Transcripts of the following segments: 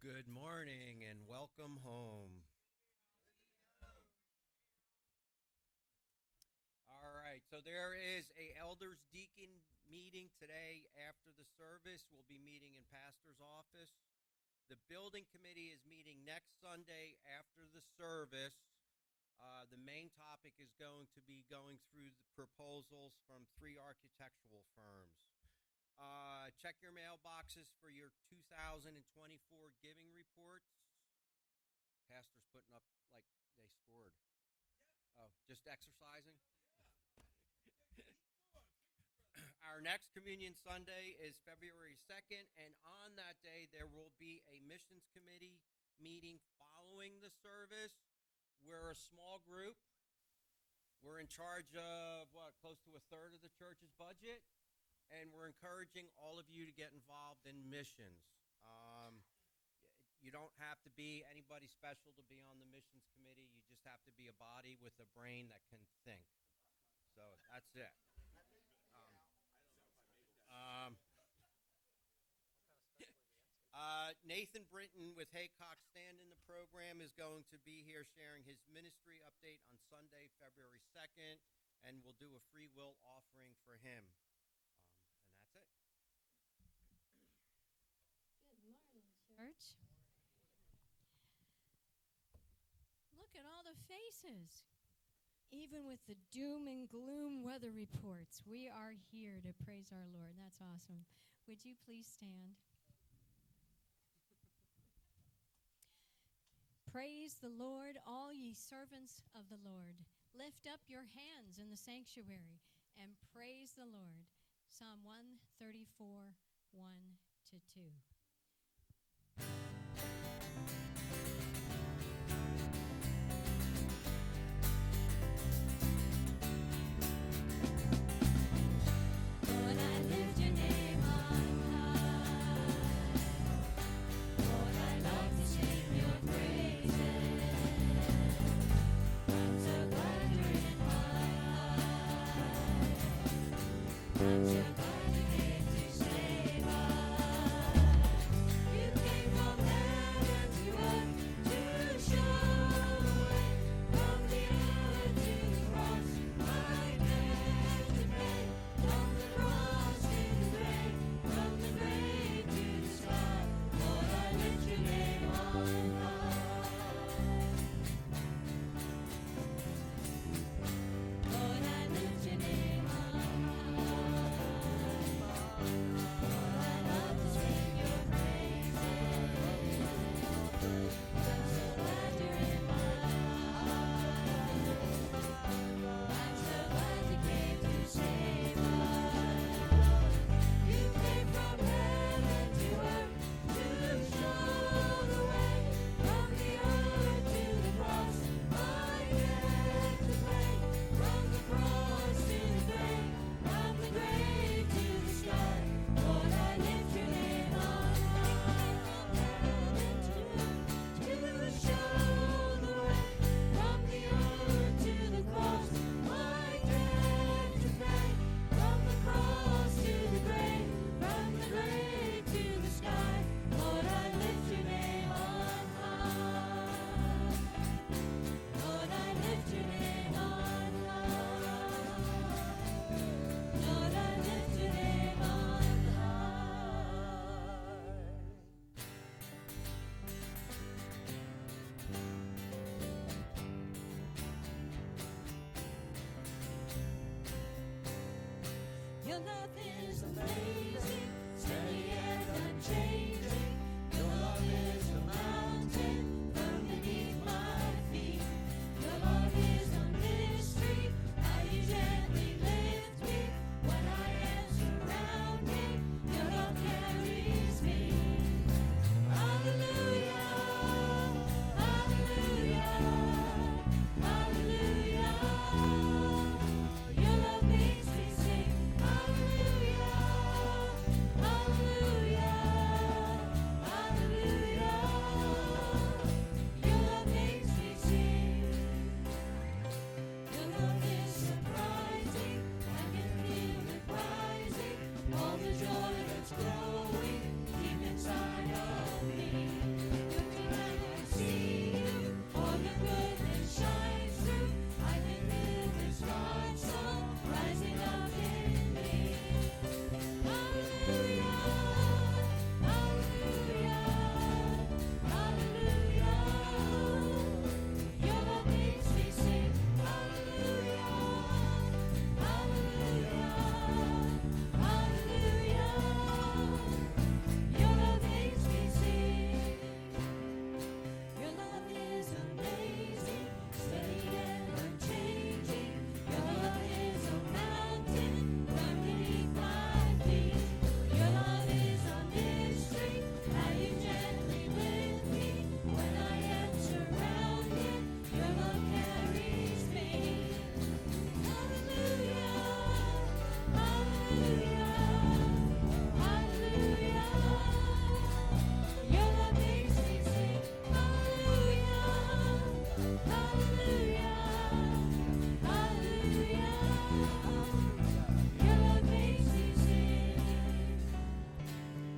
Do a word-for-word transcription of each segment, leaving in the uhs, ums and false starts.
Good morning and welcome home. All right, so there is a elders deacon meeting today after the service. We'll be meeting in pastor's office. The building committee is meeting next Sunday after the service. Uh, the main topic is going to be going through the proposals from three architectural firms. Uh, check your mailboxes for your two thousand twenty-four giving reports. Pastor's putting up like they scored. Oh, just exercising? Our next Communion Sunday is February second, and on that day there will be a missions committee meeting following the service. We're a small group. We're in charge of, what, close to a third of the church's budget, and we're encouraging all of you to get involved in missions. Um, you don't have to be anybody special to be on the missions committee. You just have to be a body with a brain that can think. So that's it. Um, um, uh, Nathan Britton with Haycock Stand in the program is going to be here sharing his ministry update on Sunday, February second, and we'll do a free will offering for him. Um, and that's it. Good morning, church. Look at all the faces. Even with the doom and gloom weather reports, we are here to praise our Lord. That's awesome. Would you please stand? Praise the Lord, all ye servants of the Lord. Lift up your hands in the sanctuary and praise the Lord. Psalm one thirty-four, one to two. All the joy that's growing deep inside of me.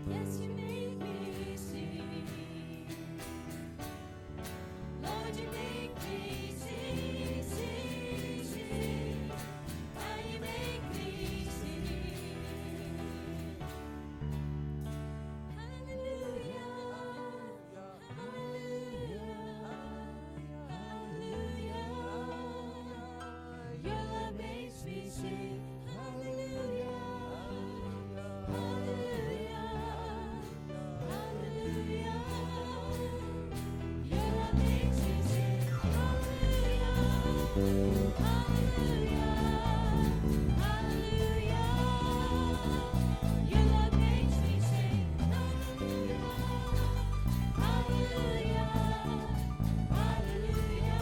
Yes, you make me sing. Lord, you make me sing, sing, sing. How you make me sing. Hallelujah, hallelujah, hallelujah. Your love makes me sing. Hallelujah, hallelujah, hallelujah. Your love makes me sing. Hallelujah, hallelujah, hallelujah. Your love makes me sing. Hallelujah, hallelujah, hallelujah.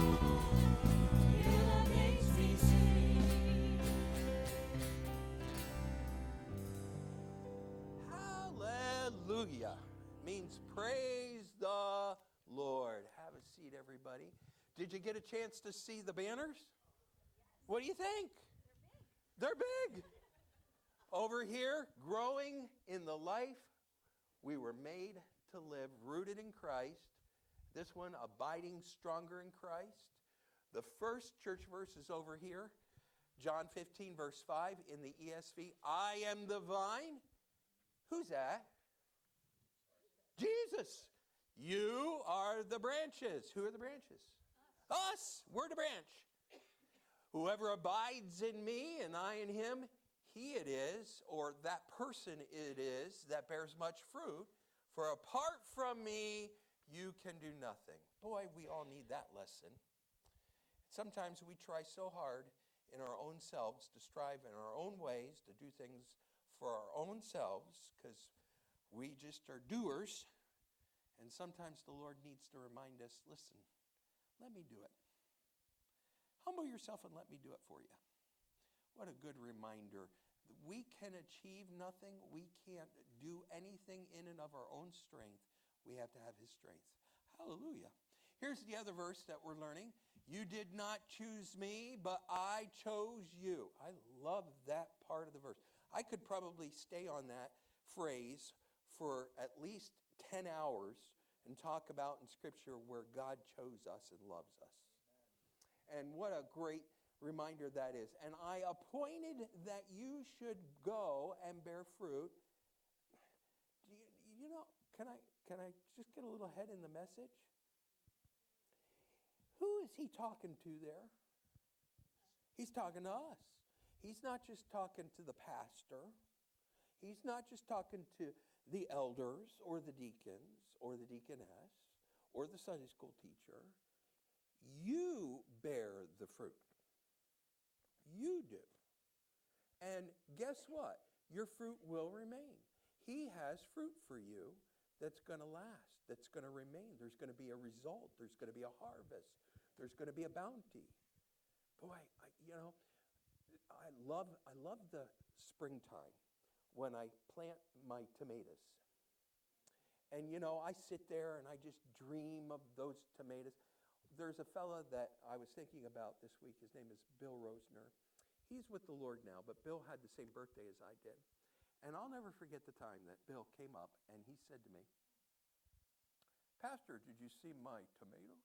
Your love makes me sing. Hallelujah means praise the Lord. Have a seat, everybody. Did you get a chance to see the banners? What do you think? They're big. They're big. Over here, growing in the life we were made to live, rooted in Christ. This one, abiding stronger in Christ. The first church verse is over here. John fifteen, verse five in the E S V. I am the vine. Who's that? Jesus. You are the branches. Who are the branches? Us. We're the branch. Whoever abides in me and I in him, he it is, or that person it is, that bears much fruit. For apart from me, you can do nothing. Boy, we all need that lesson. Sometimes we try so hard in our own selves to strive in our own ways, to do things for our own selves, because we just are doers. And sometimes the Lord needs to remind us, listen, let me do it. Humble yourself and let me do it for you. What a good reminder. We can achieve nothing. We can't do anything in and of our own strength. We have to have his strength. Hallelujah. Here's the other verse that we're learning. You did not choose me, but I chose you. I love that part of the verse. I could probably stay on that phrase for at least ten hours and talk about in Scripture where God chose us and loves us. And what a great reminder that is. And I appointed that you should go and bear fruit. Do you, you know, can I, can I just get a little ahead in the message? Who is he talking to there? He's talking to us. He's not just talking to the pastor. He's not just talking to the elders or the deacons or the deaconess or the Sunday school teacher. You bear the fruit. You do. And guess what? Your fruit will remain. He has fruit for you that's going to last, that's going to remain. There's going to be a result. There's going to be a harvest. There's going to be a bounty. Boy, I, you know, I love I love the springtime when I plant my tomatoes. And, you know, I sit there and I just dream of those tomatoes. There's a fella that I was thinking about this week. His name is Bill Rosner. He's with the Lord now, but Bill had the same birthday as I did. And I'll never forget the time that Bill came up and he said to me, Pastor, did you see my tomatoes?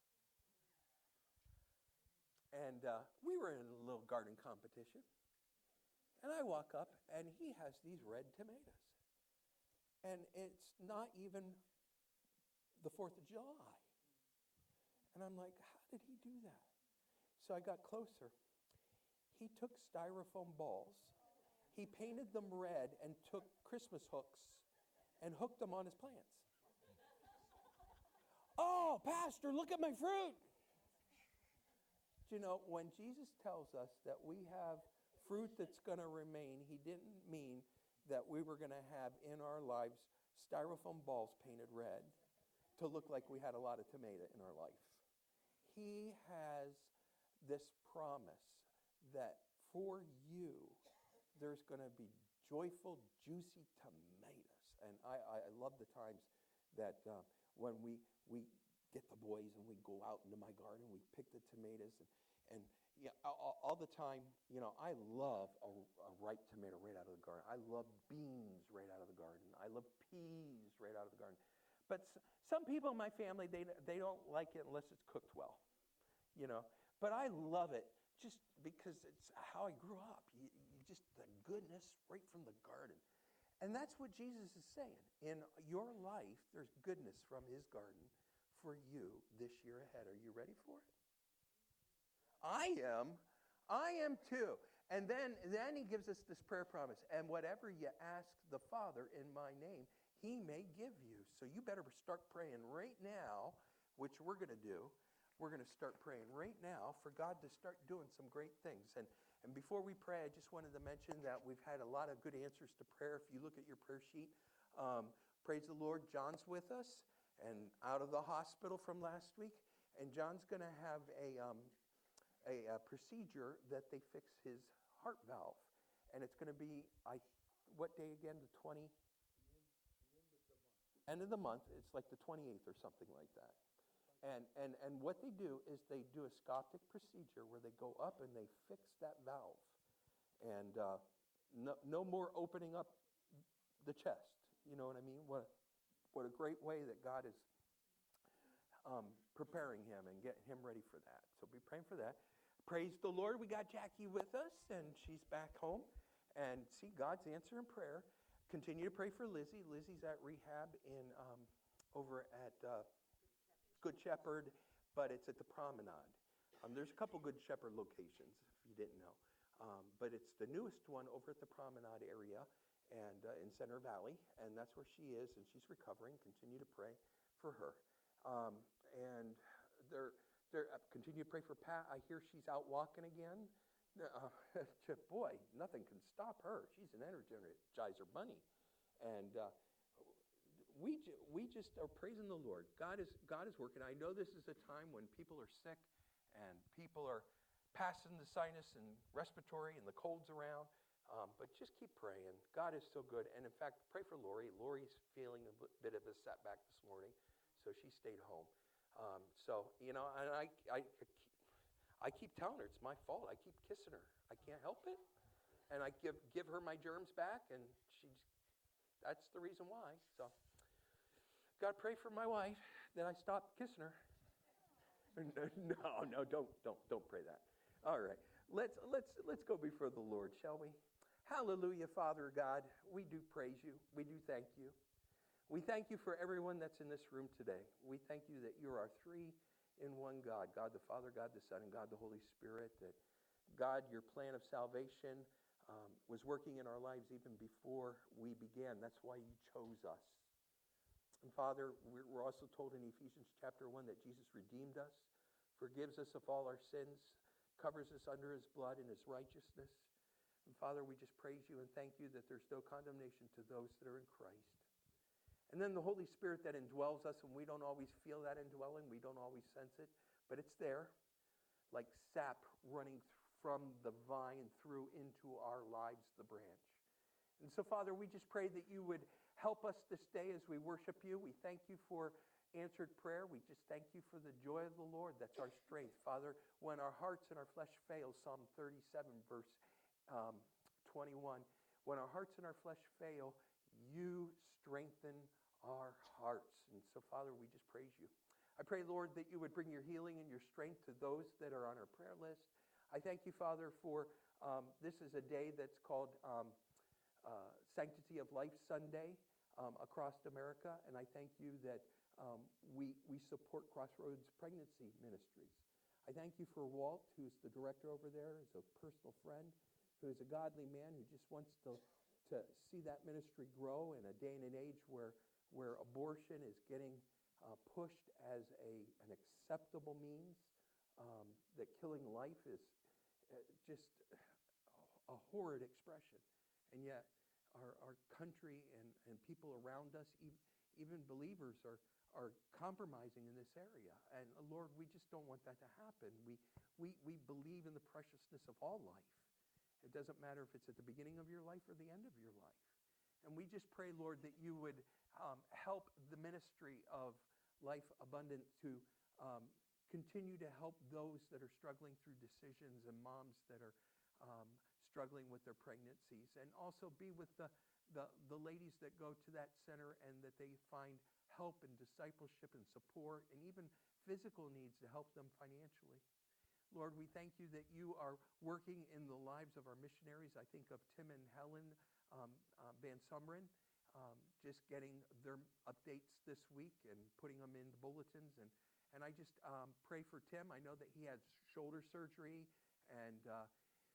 And uh, we were in a little garden competition. And I walk up and he has these red tomatoes. And it's not even the fourth of July. And I'm like, how did he do that? So I got closer. He took styrofoam balls. He painted them red and took Christmas hooks and hooked them on his plants. Oh, Pastor, look at my fruit. You know, when Jesus tells us that we have fruit that's going to remain, he didn't mean that we were going to have in our lives styrofoam balls painted red to look like we had a lot of tomato in our life. He has this promise that for you, there's going to be joyful, juicy tomatoes. And I, I, I love the times that uh, when we, we get the boys and we go out into my garden, we pick the tomatoes. And, and yeah, all, all the time, you know, I love a, a ripe tomato right out of the garden. I love beans right out of the garden. I I love peas right out of the garden. But s- some people in my family, they, they don't like it unless it's cooked well, you know. But I love it just because it's how I grew up. You, you just the goodness right from the garden. And that's what Jesus is saying. In your life, there's goodness from his garden for you this year ahead. Are you ready for it? I am. I am too. And then, then he gives us this prayer promise. And whatever you ask the Father in my name, he may give you. So you better start praying right now, which we're going to do. We're going to start praying right now for God to start doing some great things. And, and before we pray, I just wanted to mention that we've had a lot of good answers to prayer. If you look at your prayer sheet, um, praise the Lord, John's with us and out of the hospital from last week. And John's going to have a... Um, A, a procedure that they fix his heart valve, and it's going to be I, what day again? The twenty. End of the month. It's like the twenty-eighth or something like that. And and and what they do is they do a scopic procedure where they go up and they fix that valve, and uh, no no more opening up the chest. You know what I mean? What what a great way that God is um, preparing him and getting him ready for that. So be praying for that. Praise the Lord. We got Jackie with us, and she's back home. And see God's answer in prayer. Continue to pray for Lizzie. Lizzie's at rehab in um, over at uh, Good Shepherd, but it's at the Promenade. Um, there's a couple Good Shepherd locations, if you didn't know. Um, but it's the newest one over at the Promenade area and uh, in Center Valley, and that's where she is, and she's recovering. Continue to pray for her. Um, and they're... There, uh, continue to pray for Pat. I hear she's out walking again. Uh, boy, nothing can stop her. She's an energizer bunny. And uh, we, ju- we just are praising the Lord. God is, God is working. I know this is a time when people are sick and people are passing the sinus and respiratory and the colds around. Um, but just keep praying. God is so good. And in fact, pray for Lori. Lori's feeling a bit of a setback this morning, so she stayed home. Um, so, you know, and I, I, I keep telling her it's my fault. I keep kissing her. I can't help it. And I give, give her my germs back, and she's, that's the reason why. So, God, pray for my wife that I stop kissing her. No, no, don't, don't, don't pray that. All right. Let's, let's, let's go before the Lord, shall we? Hallelujah, Father God. We do praise you. We do thank you. We thank you for everyone that's in this room today. We thank you that you are three in one God, God the Father, God the Son, and God the Holy Spirit, that God, your plan of salvation um, was working in our lives even before we began. That's why you chose us. And Father, we're also told in Ephesians chapter one that Jesus redeemed us, forgives us of all our sins, covers us under his blood and his righteousness. And Father, we just praise you and thank you that there's no condemnation to those that are in Christ. And then the Holy Spirit that indwells us, and we don't always feel that indwelling, we don't always sense it, but it's there, like sap running from the vine through into our lives, the branch. And so, Father, we just pray that you would help us this day as we worship you. We thank you for answered prayer. We just thank you for the joy of the Lord. That's our strength. Father, when our hearts and our flesh fail, Psalm thirty-seven, verse um, twenty-one, when our hearts and our flesh fail, you strengthen our hearts. And so, Father, we just praise you. I pray, Lord, that you would bring your healing and your strength to those that are on our prayer list. I thank you, Father, for um, this is a day that's called um, uh, Sanctity of Life Sunday um, across America, and I thank you that um, we, we support Crossroads Pregnancy Ministries. I thank you for Walt, who's the director over there, is a personal friend, who is a godly man who just wants to, to see that ministry grow in a day and an age where where abortion is getting uh, pushed as a, an acceptable means, um, that killing life is uh, just a horrid expression. And yet our, our country and, and people around us, even, even believers, are, are compromising in this area. And uh, Lord, we just don't want that to happen. We, we, we believe in the preciousness of all life. It doesn't matter if it's at the beginning of your life or the end of your life. And we just pray, Lord, that you would um, help the ministry of Life Abundant to um, continue to help those that are struggling through decisions and moms that are um, struggling with their pregnancies. And also be with the, the, the ladies that go to that center and that they find help and discipleship and support and even physical needs to help them financially. Lord, we thank you that you are working in the lives of our missionaries. I think of Tim and Helen um, uh, Van Sumeren, um, just getting their updates this week and putting them in the bulletins. And, and I just um, pray for Tim. I know that he had shoulder surgery. And uh,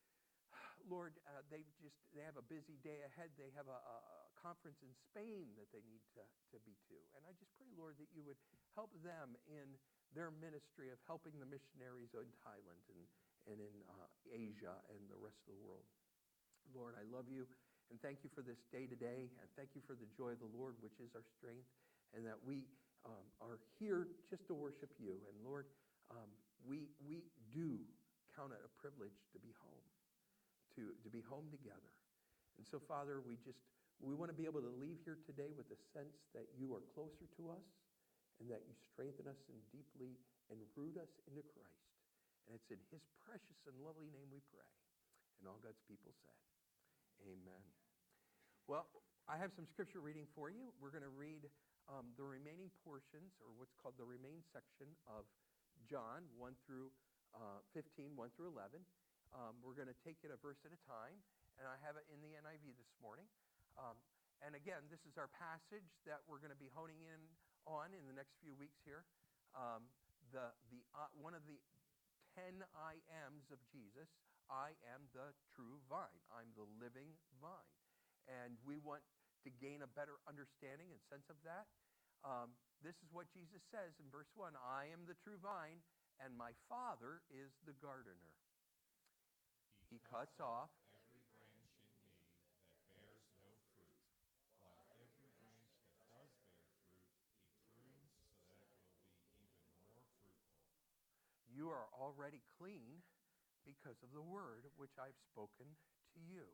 Lord, uh, they just they have a busy day ahead. They have a, a, a conference in Spain that they need to, to be to. And I just pray, Lord, that you would help them in their ministry of helping the missionaries in Thailand and, and in uh, Asia and the rest of the world. Lord, I love you and thank you for this day today, and thank you for the joy of the Lord, which is our strength, and that we um, are here just to worship you. And Lord, um, we we do count it a privilege to be home, to, to be home together. And so, Father, we just we want to be able to leave here today with a sense that you are closer to us, and that you strengthen us and deeply and root us into Christ. And it's in his precious and lovely name we pray. And all God's people said, amen. Well, I have some scripture reading for you. We're going to read um, the remaining portions, or what's called the remain section of John one through uh, fifteen, one through eleven. Um, we're going to take it a verse at a time, and I have it in the N I V this morning. Um, and again, this is our passage that we're going to be honing in on in the next few weeks here. Um, the the uh, one of the ten I ams of Jesus. I am the true vine. I'm the living vine. And we want to gain a better understanding and sense of that. Um, this is what Jesus says in verse one. I am the true vine, and my Father is the gardener. He, he cuts off every branch in me that bears no fruit, while every branch that does bear fruit, he prunes so that it will be even more fruitful. You are already clean because of the word which I've spoken to you.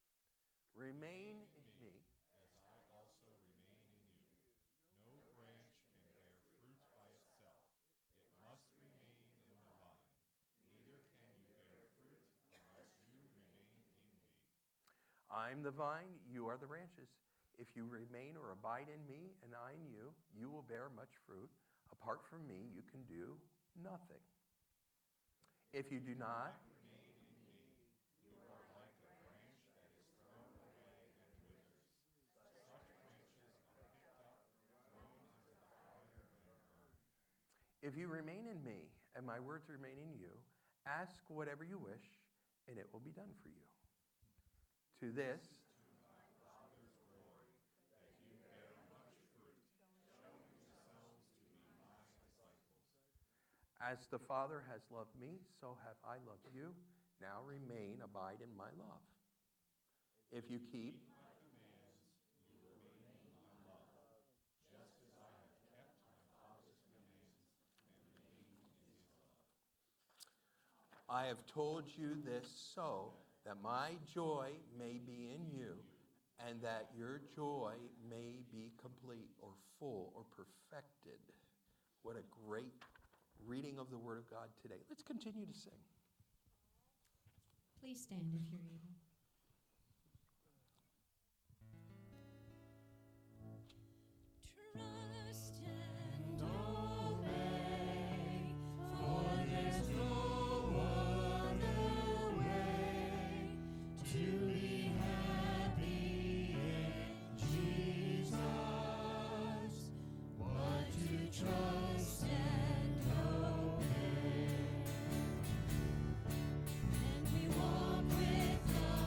Remain in me, as I also remain in you. No branch can bear fruit by itself. It must remain in the vine. Neither can you bear fruit unless you remain in me. I'm the vine, you are the branches. If you remain or abide in me and I in you, you will bear much fruit. Apart from me, you can do nothing. If you do not remain in me, you are like a branch that is thrown away and withers. Such branches are picked up, thrown into the fire, and burned. If you remain in me and my words remain in you, ask whatever you wish, and it will be done for you. To this, To my Father's glory, that you bear much fruit, showing yourselves to be my disciples. as the Father has loved me, so have I loved you. Now remain, abide in my love. If you keep My commands, you will remain in my love, just as I have kept my Father's commands and remain in his love. I have told you this so that my joy may be in you, and that your joy may be complete or full or perfected. What a great reading of the Word of God today. Let's continue to sing. Please stand if you're able. Trust and obey, for there's no other way to be happy in Jesus, but to trust and obey. And we walk with God.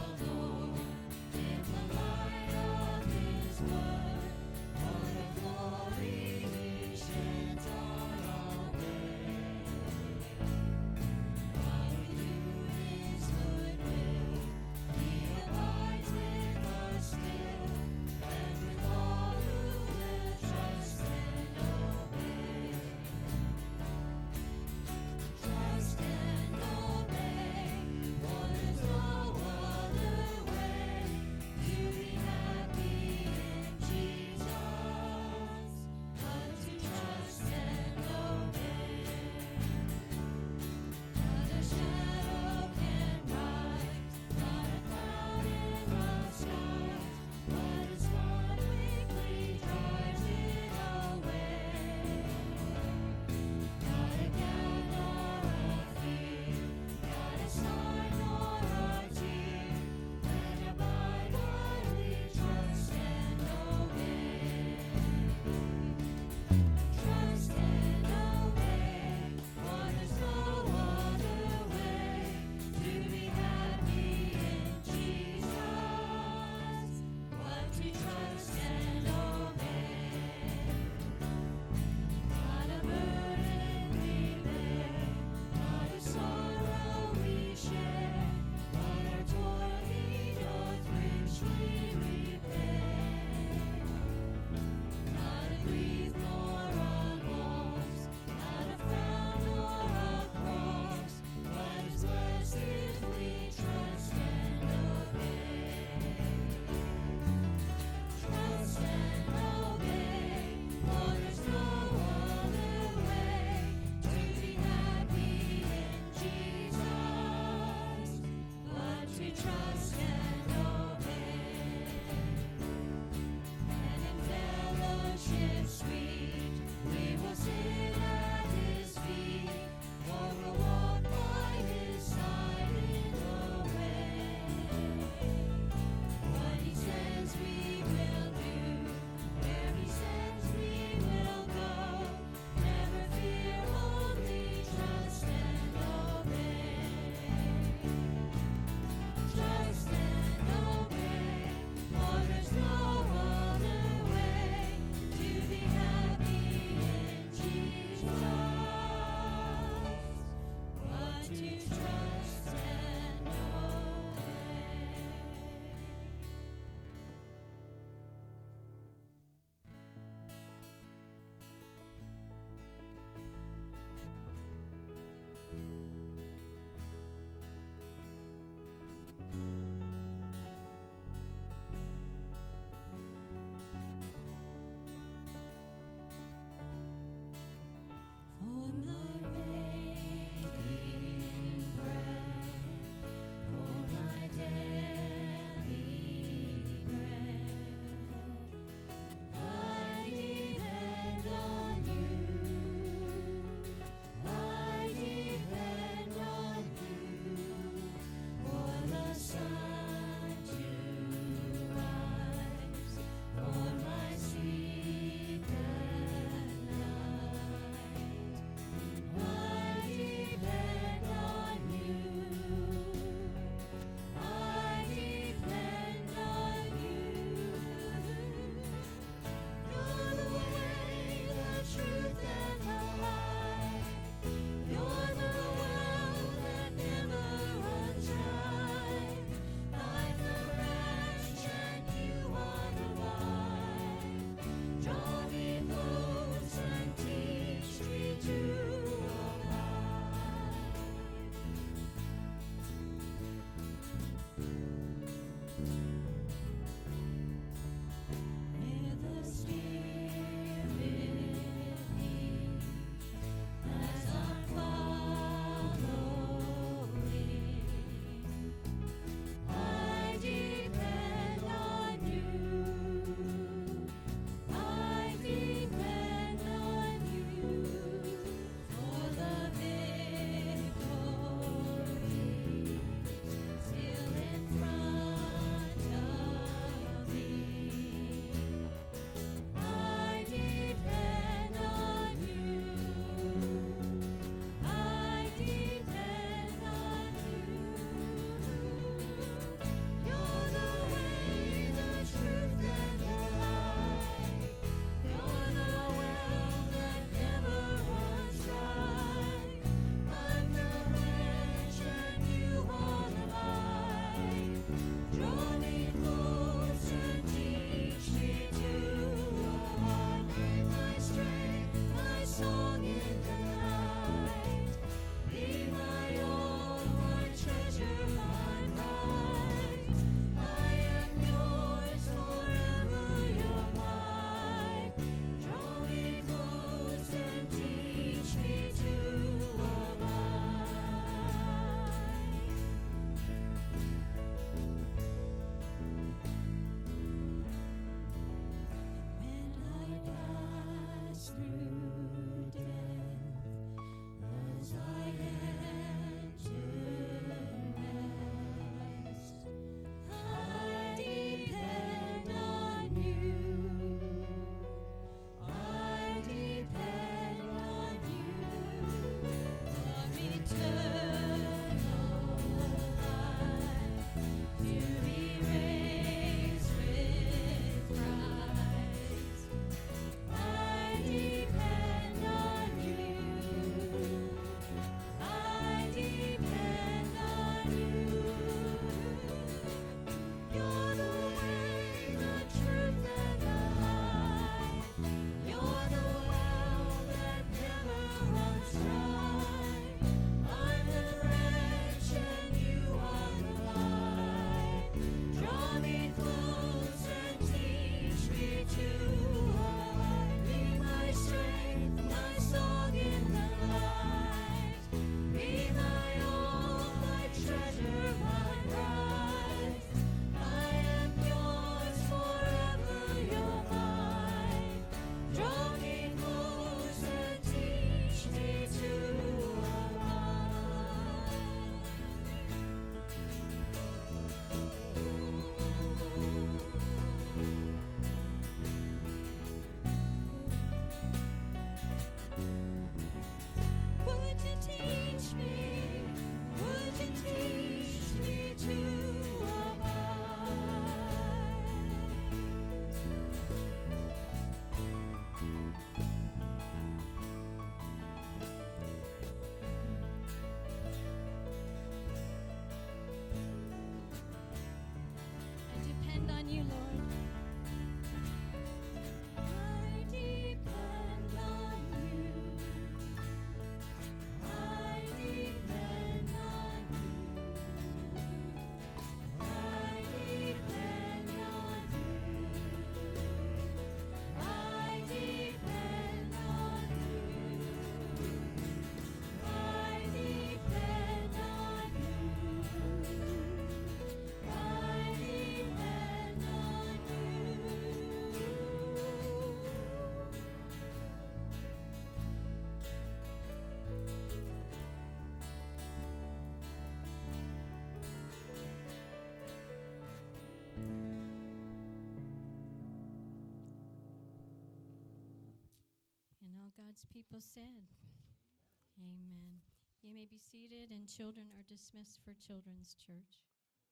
all God's people said. Amen. You may be seated, and children are dismissed for Children's Church.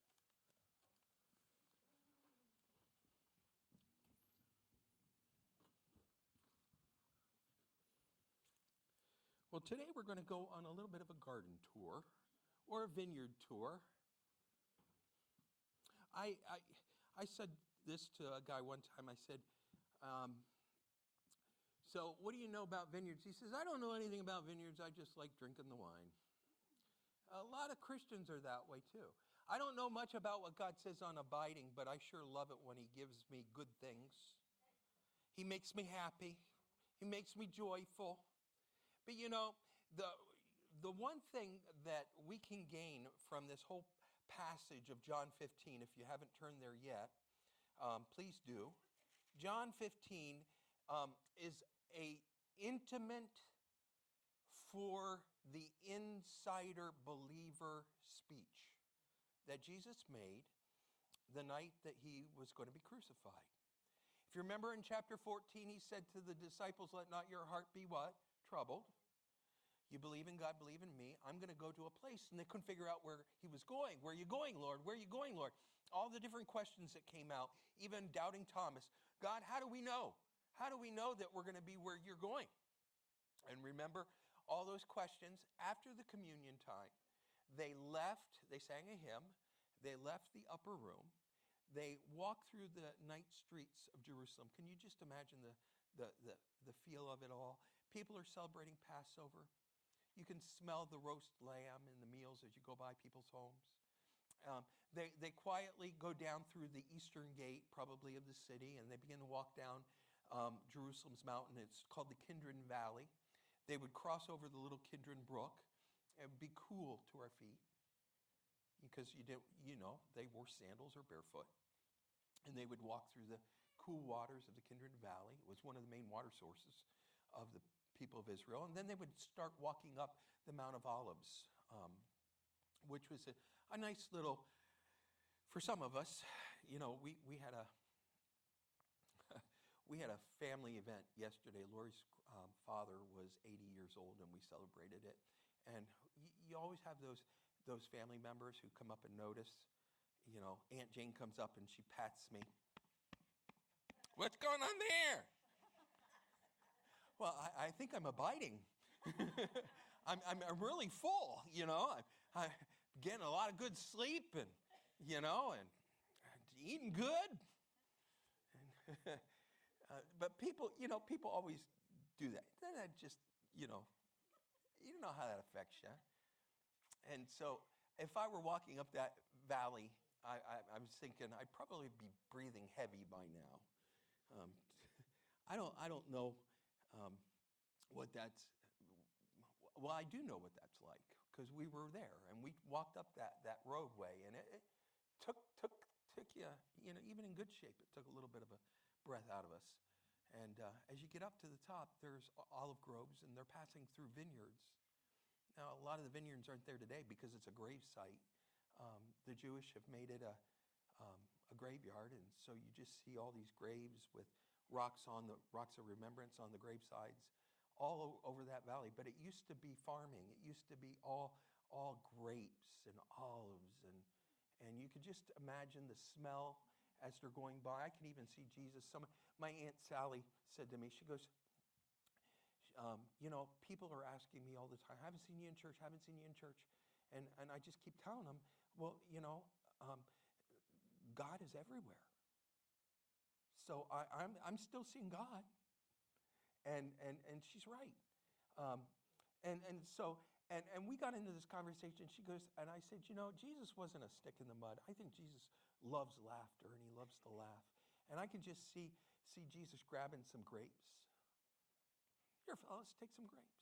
Well, today we're going to go on a little bit of a garden tour or a vineyard tour. I, I, I said this to a guy one time. I said, um, so what do you know about vineyards? He says, I don't know anything about vineyards. I just like drinking the wine. A lot of Christians are that way too. I don't know much about what God says on abiding, but I sure love it when he gives me good things. He makes me happy. He makes me joyful. But you know, the the one thing that we can gain from this whole passage of John fifteen, if you haven't turned there yet, um, please do. John fifteen um, is a intimate for the insider believer speech that Jesus made the night that he was going to be crucified. If you remember in chapter fourteen, he said to the disciples, let not your heart be what? Troubled. You believe in God, believe in me. I'm going to go to a place. And they couldn't figure out where he was going. Where are you going, Lord? Where are you going, Lord? All the different questions that came out, even doubting Thomas. God, how do we know? How do we know that we're going to be where you're going? And remember all those questions. After the communion time, they left, they sang a hymn. They left the upper room. They walked through the night streets of Jerusalem. Can you just imagine the, the, the, the feel of it all? People are celebrating Passover. You can smell the roast lamb in the meals as you go by people's homes. Um, they, they quietly go down through the eastern gate, probably of the city, and they begin to walk down um, Jerusalem's mountain. It's called the Kidron Valley. They would cross over the little Kidron Brook. It would be cool to our feet because you didn't, you know, they wore sandals or barefoot. And they would walk through the cool waters of the Kidron Valley. It was one of the main water sources of the people of Israel. And then they would start walking up the Mount of Olives, um, which was a, a nice little, for some of us, you know, we, we had a we had a family event yesterday. Lori's um, father was eighty years old, and we celebrated it. And you, you always have those those family members who come up and notice. You know, Aunt Jane comes up and she pats me. What's going on there? Well, I, I think I'm abiding. I'm, I'm I'm really full, you know. I'm, I'm getting a lot of good sleep, and you know, and eating good. And uh, but people, you know, people always do that. Then I just, you know, you know how that affects you. And so, if I were walking up that valley, I, I, I was thinking I'd probably be breathing heavy by now. Um, I don't I don't know. Um, what that's, well, I do know what that's like because we were there and we walked up that, that roadway, and it, it took took took you, you know, even in good shape, it took a little bit of a breath out of us. And uh, as you get up to the top, there's olive groves, and they're passing through vineyards. Now, a lot of the vineyards aren't there today because it's a grave site. Um, the Jewish have made it a um, a graveyard, and so you just see all these graves with rocks on the rocks of remembrance on the gravesides all o- over that valley. But it used to be farming. It used to be all all grapes and olives, and and you could just imagine the smell as they're going by. I can even see Jesus. Some my Aunt Sally said to me, she goes, um, you know, people are asking me all the time, haven't seen you in church, haven't seen you in church. And and I just keep telling them, well, you know, um, God is everywhere. So I, I'm I'm still seeing God, and and and she's right, um, and and so and and we got into this conversation. She goes, and I said, you know, Jesus wasn't a stick in the mud. I think Jesus loves laughter, and he loves to laugh. And I can just see see Jesus grabbing some grapes. Here, fellas, take some grapes.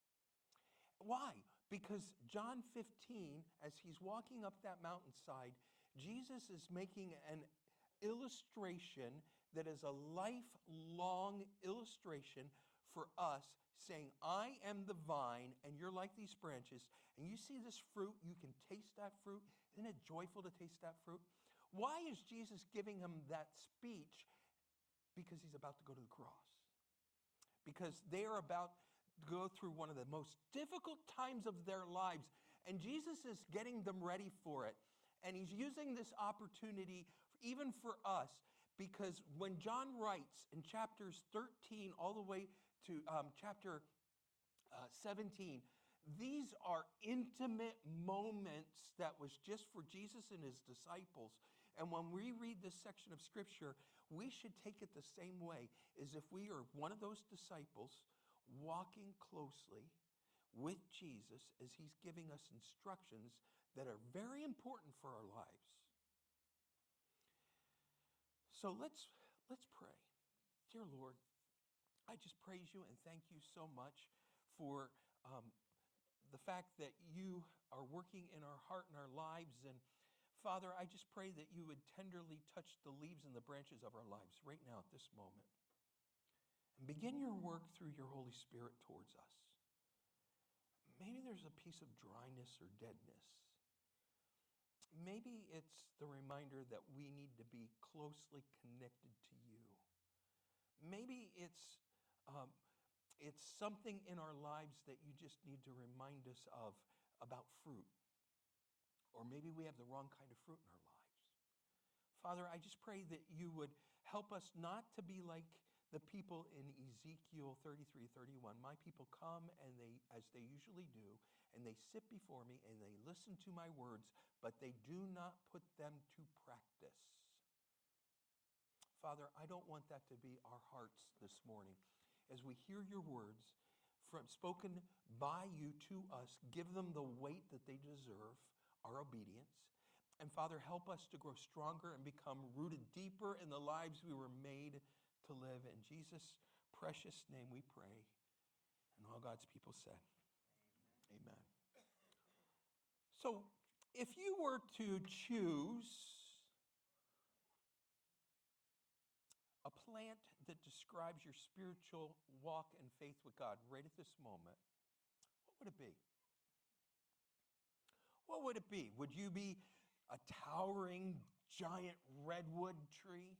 Why? Because John fifteen, as he's walking up that mountainside, Jesus is making an illustration that is a lifelong illustration for us, saying, I am the vine and you're like these branches, and you see this fruit, you can taste that fruit. Isn't it joyful to taste that fruit? Why is Jesus giving him that speech? Because he's about to go to the cross. because they are about to go through one of the most difficult times of their lives. And Jesus is getting them ready for it. And he's using this opportunity even for us, because when John writes in chapters thirteen all the way to um, chapter uh, seventeen, these are intimate moments that was just for Jesus and his disciples. And when we read this section of Scripture, we should take it the same way, as if we are one of those disciples walking closely with Jesus as he's giving us instructions that are very important for our lives. So let's let's pray. Dear Lord, I just praise you and thank you so much for um, the fact that you are working in our heart and our lives. And Father, I just pray that you would tenderly touch the leaves and the branches of our lives right now at this moment. And begin your work through your Holy Spirit towards us. Maybe there's a piece of dryness or deadness. Maybe it's the reminder that we need to be closely connected to you. Maybe it's um, it's something in our lives that you just need to remind us of about fruit. Or maybe we have the wrong kind of fruit in our lives. Father, I just pray that you would help us not to be like the people in Ezekiel thirty-three, thirty-one. My people come and they, as they usually do, and they sit before me and they listen to my words, but they do not put them to practice. Father, I don't want that to be our hearts this morning. As we hear your words from spoken by you to us, give them the weight that they deserve, our obedience. And Father, help us to grow stronger and become rooted deeper in the lives we were made to live. In Jesus' precious name we pray. And all God's people said, Amen. Amen. So if you were to choose a plant that describes your spiritual walk and faith with God right at this moment, what would it be? What would it be? Would you be a towering, giant redwood tree?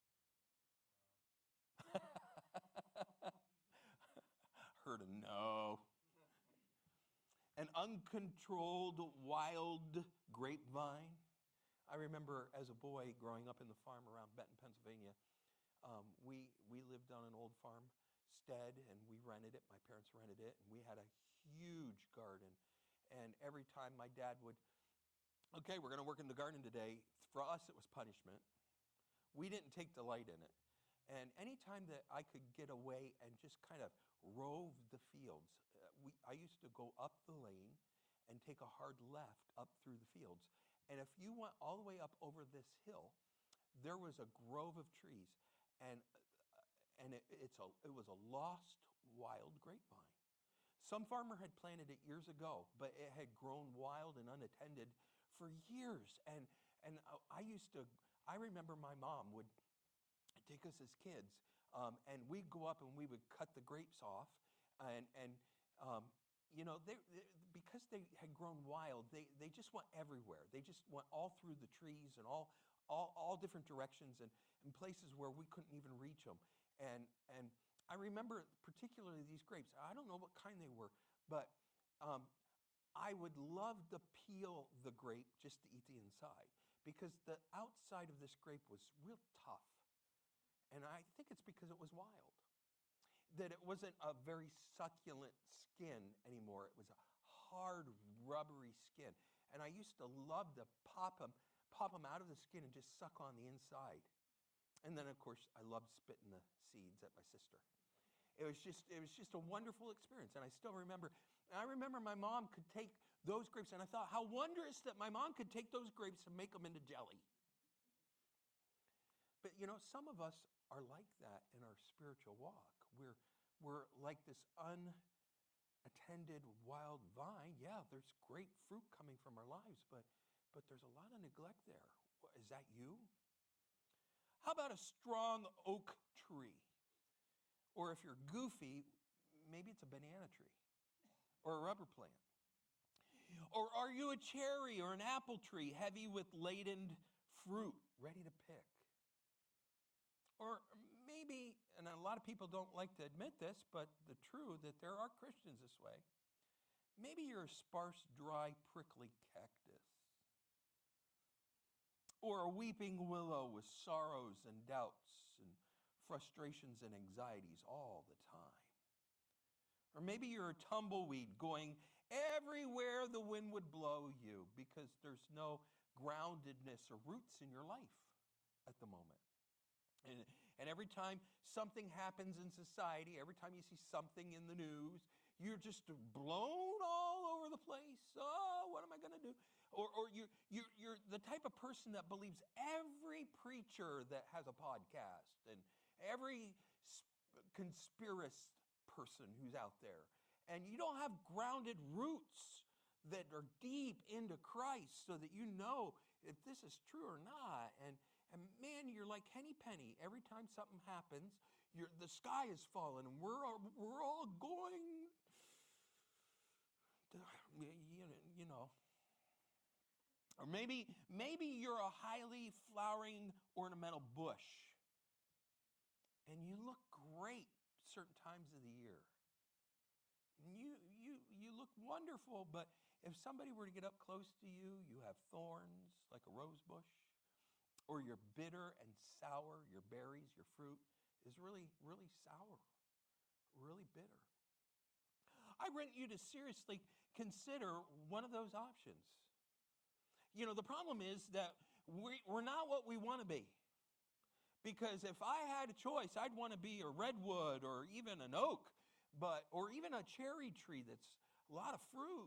Heard a no. An uncontrolled, wild grapevine? I remember as a boy growing up in the farm around Benton, Pennsylvania, um, we, we lived on an old farmstead and we rented it. My parents rented it, and we had a huge garden. And every time my dad would, okay, we're going to work in the garden today, for us it was punishment. We didn't take delight in it. And anytime that I could get away and just kind of rove the fields, uh, we, I used to go up the lane and take a hard left up through the fields. And if you went all the way up over this hill, there was a grove of trees. And, uh, and it, it's a, it was a lost wild grapevine. Some farmer had planted it years ago, but it had grown wild and unattended for years. And, and I used to, I remember my mom would take us as kids, um, and we'd go up and we would cut the grapes off, and and um, you know, they, they because they had grown wild, they they just went everywhere. They just went all through the trees and all all all different directions, and, and places where we couldn't even reach them. And and I remember particularly these grapes. I don't know what kind they were, but um, I would love to peel the grape just to eat the inside, because the outside of this grape was real tough. And I think it's because it was wild, that it wasn't a very succulent skin anymore. It was a hard, rubbery skin. And I used to love to pop them, pop them out of the skin and just suck on the inside. And then, of course, I loved spitting the seeds at my sister. It was just, it was just a wonderful experience. And I still remember, and I remember my mom could take those grapes, and I thought, how wondrous that my mom could take those grapes and make them into jelly. But, you know, some of us are like that in our spiritual walk. We're, we're like this unattended wild vine. Yeah, there's great fruit coming from our lives, but, but there's a lot of neglect there. Is that you? How about a strong oak tree? Or if you're goofy, maybe it's a banana tree or a rubber plant. Or are you a cherry or an apple tree, heavy with laden fruit, ready to pick? Or maybe, and a lot of people don't like to admit this, but the true that there are Christians this way. Maybe you're a sparse, dry, prickly cactus, or a weeping willow with sorrows and doubts and frustrations and anxieties all the time. Or maybe you're a tumbleweed going everywhere the wind would blow you because there's no groundedness or roots in your life at the moment. And, and every time something happens in society, every time you see something in the news, you're just blown all over the place. Oh, what am I going to do? Or, or you're, you're, you're the type of person that believes every preacher that has a podcast and every conspiracist person who's out there. And you don't have grounded roots that are deep into Christ so that you know if this is true or not. And, and man, you're like Henny Penny. Every time something happens, you're, the sky is falling and we're all, we're all going, to, you know, you know. Or maybe, maybe you're a highly flowering ornamental bush and you look great certain times of the year. You, you, you look wonderful, but if somebody were to get up close to you, you have thorns like a rose bush, or you're bitter and sour, your berries, your fruit is really, really sour, really bitter. I want you to seriously consider one of those options. You know, the problem is that we, we're not what we want to be. Because if I had a choice, I'd want to be a redwood or even an oak, but or even a cherry tree that's a lot of fruit.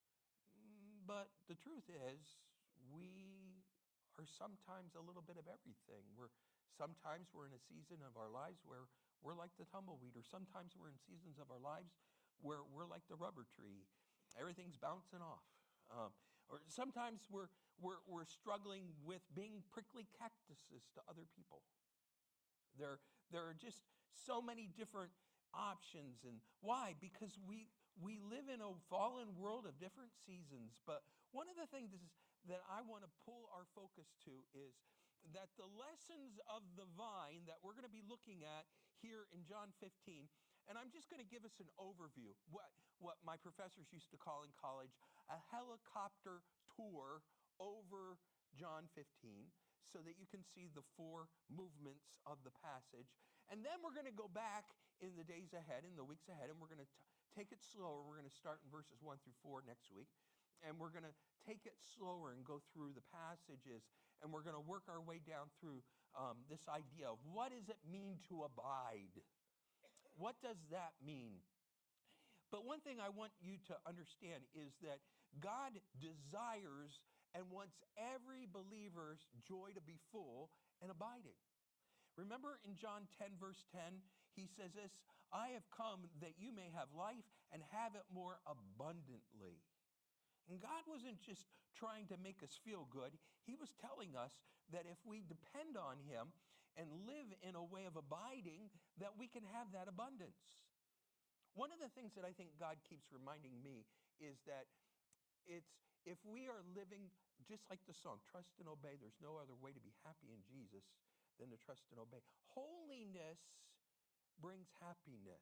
But the truth is, we are sometimes a little bit of everything. We're sometimes we're in a season of our lives where we're like the tumbleweed, or sometimes we're in seasons of our lives where we're like the rubber tree. Everything's bouncing off. Um, or sometimes we're, we're, we're struggling with being prickly cactuses to other people. There, there are just so many different options. And why? Because we, we live in a fallen world of different seasons. But one of the things is, that I want to pull our focus to is that the lessons of the vine that we're going to be looking at here in John fifteen, and I'm just going to give us an overview, what, what my professors used to call in college a helicopter tour over John fifteen, so that you can see the four movements of the passage. And then we're going to go back in the days ahead, in the weeks ahead, and we're going to t- take it slower. We're going to start in verses one through four next week. And we're going to take it slower and go through the passages. And we're going to work our way down through um, this idea of what does it mean to abide? What does that mean? But one thing I want you to understand is that God desires and wants every believer's joy to be full and abiding. Remember in John ten, verse ten, he says this, I have come that you may have life and have it more abundantly. And God wasn't just trying to make us feel good. He was telling us that if we depend on him and live in a way of abiding, that we can have that abundance. One of the things that I think God keeps reminding me is that it's if we are living just like the song, trust and obey, there's no other way to be happy in Jesus than to trust and obey. Holiness brings happiness.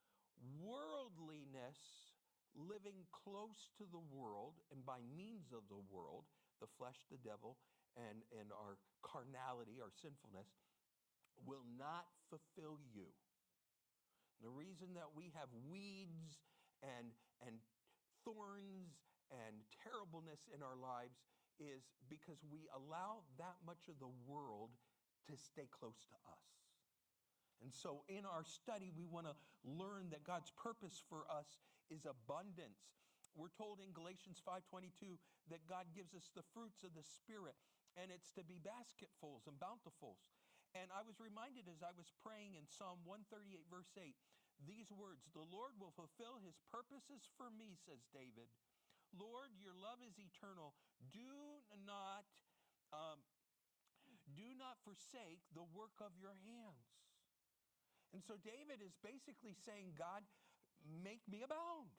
Worldliness, living close to the world and by means of the world, the flesh, the devil, and, and our carnality, our sinfulness, will not fulfill you. The reason that we have weeds and, and thorns and terribleness in our lives is because we allow that much of the world to stay close to us. And so in our study, we want to learn that God's purpose for us is abundance. We're told in Galatians five twenty-two that God gives us the fruits of the Spirit, and it's to be basketfuls and bountifuls. And I was reminded as I was praying in Psalm one thirty-eight, verse eight, these words, the Lord will fulfill his purposes for me, says David. Lord, your love is eternal. Do not, um, do not forsake the work of your hands. And so David is basically saying, God, make me abound.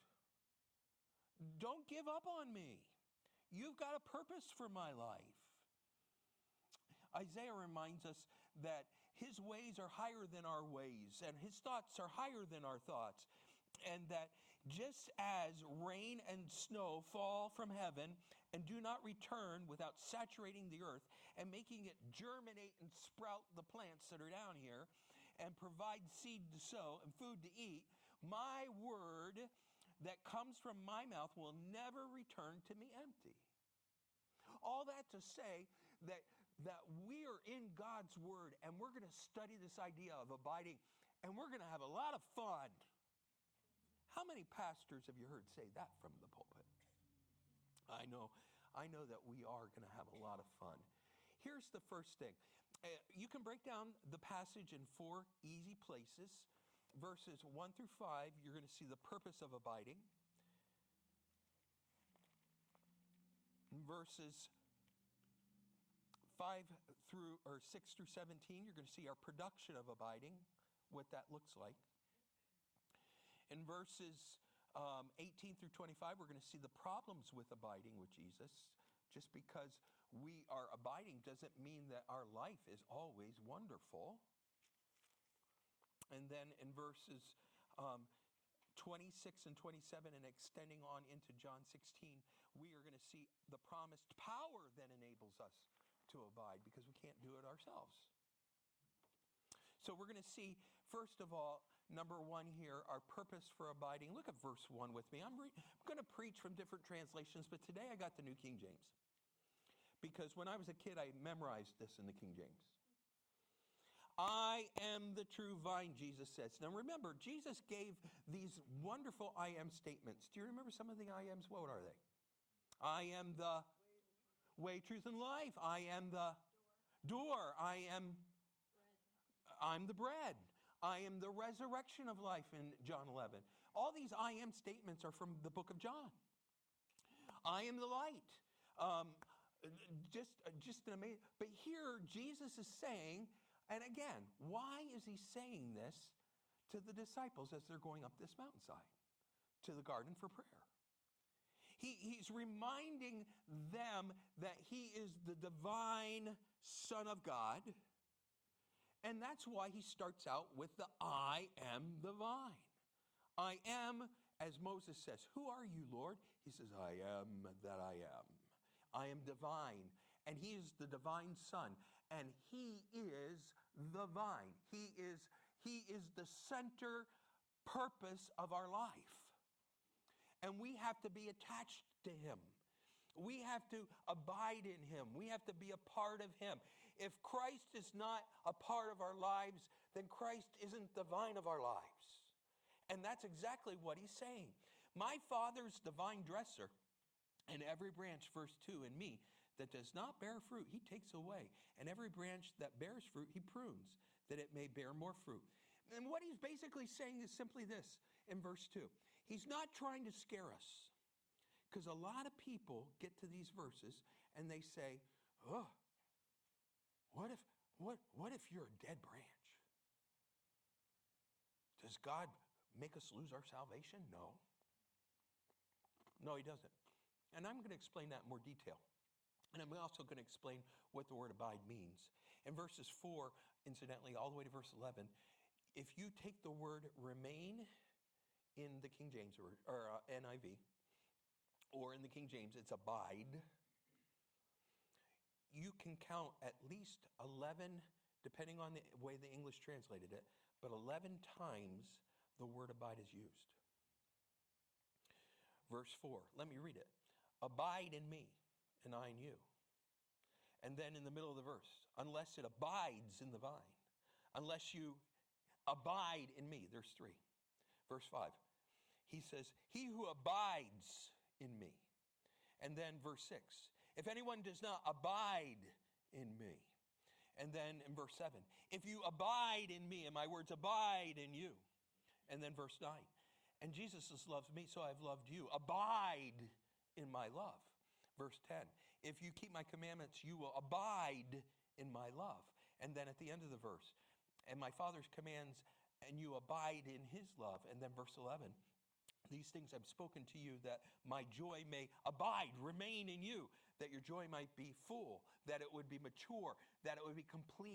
Don't give up on me. You've got a purpose for my life. Isaiah reminds us that his ways are higher than our ways, and his thoughts are higher than our thoughts. And that just as rain and snow fall from heaven and do not return without saturating the earth and making it germinate and sprout the plants that are down here and provide seed to sow and food to eat, my word that comes from my mouth will never return to me empty. All that to say that, that we are in God's word, and we're going to study this idea of abiding, and we're going to have a lot of fun. How many pastors have you heard say that from the pulpit? I know, I know that we are going to have a lot of fun. Here's the first thing. Uh, you can break down the passage in four easy places. Verses one through five, you're going to see the purpose of abiding. Verses five through, or six through seventeen, you're going to see our production of abiding, what that looks like. In verses um, eighteen through twenty-five, we're going to see the problems with abiding with Jesus. Just because we are abiding doesn't mean that our life is always wonderful. And then in verses um, twenty-six and twenty-seven, and extending on into John sixteen, we are going to see the promised power that enables us to abide, because we can't do it ourselves. So we're going to see, first of all, number one here, our purpose for abiding. Look at verse one with me. I'm, re- I'm going to preach from different translations, but today I got the New King James. Because when I was a kid, I memorized this in the King James. I am the true vine, Jesus says. Now remember, Jesus gave these wonderful I am statements. Do you remember some of the I ams? What are they? I am the way, truth, and life. I am the door. I am, I'm the bread. I am the resurrection of life in John eleven. All these I am statements are from the book of John. I am the light. Um, just, just an amazing. But here Jesus is saying, and again, why is he saying this to the disciples as they're going up this mountainside to the garden for prayer? He, he's reminding them that he is the divine Son of God. And that's why he starts out with the I am the vine. I am, as Moses says, who are you, Lord? He says, I am that I am. I am divine. And he is the divine Son. And he is the vine. He is, he is the center purpose of our life. And we have to be attached to him. We have to abide in him. We have to be a part of him. If Christ is not a part of our lives, then Christ isn't the vine of our lives. And that's exactly what he's saying. My Father's divine dresser, and every branch, verse two, in me that does not bear fruit, he takes away. And every branch that bears fruit, he prunes, that it may bear more fruit. And what he's basically saying is simply this in verse two. He's not trying to scare us. Because a lot of people get to these verses and they say, oh, what if, what, what if you're a dead branch? Does God make us lose our salvation? No. No, he doesn't. And I'm going to explain that in more detail. And I'm also going to explain what the word abide means. In verses four, incidentally, all the way to verse eleven, if you take the word remain in the King James or, or uh, N I V, or in the King James, it's abide, you can count at least eleven, depending on the way the English translated it, but eleven times the word abide is used. Verse four, let me read it. Abide in me, and I in you. And then in the middle of the verse, unless it abides in the vine, unless you abide in me, there's three. Verse five, he says, he who abides in me. And then verse six, if anyone does not abide in me. And then in verse seven, if you abide in me and my words abide in you. And then verse nine, and Jesus has loved me, so I've loved you. Abide in my love. Verse ten, if you keep my commandments, you will abide in my love. And then at the end of the verse, and my Father's commands, and you abide in his love. And then verse eleven, these things I've spoken to you, that my joy may abide, remain in you, that your joy might be full, that it would be mature, that it would be complete,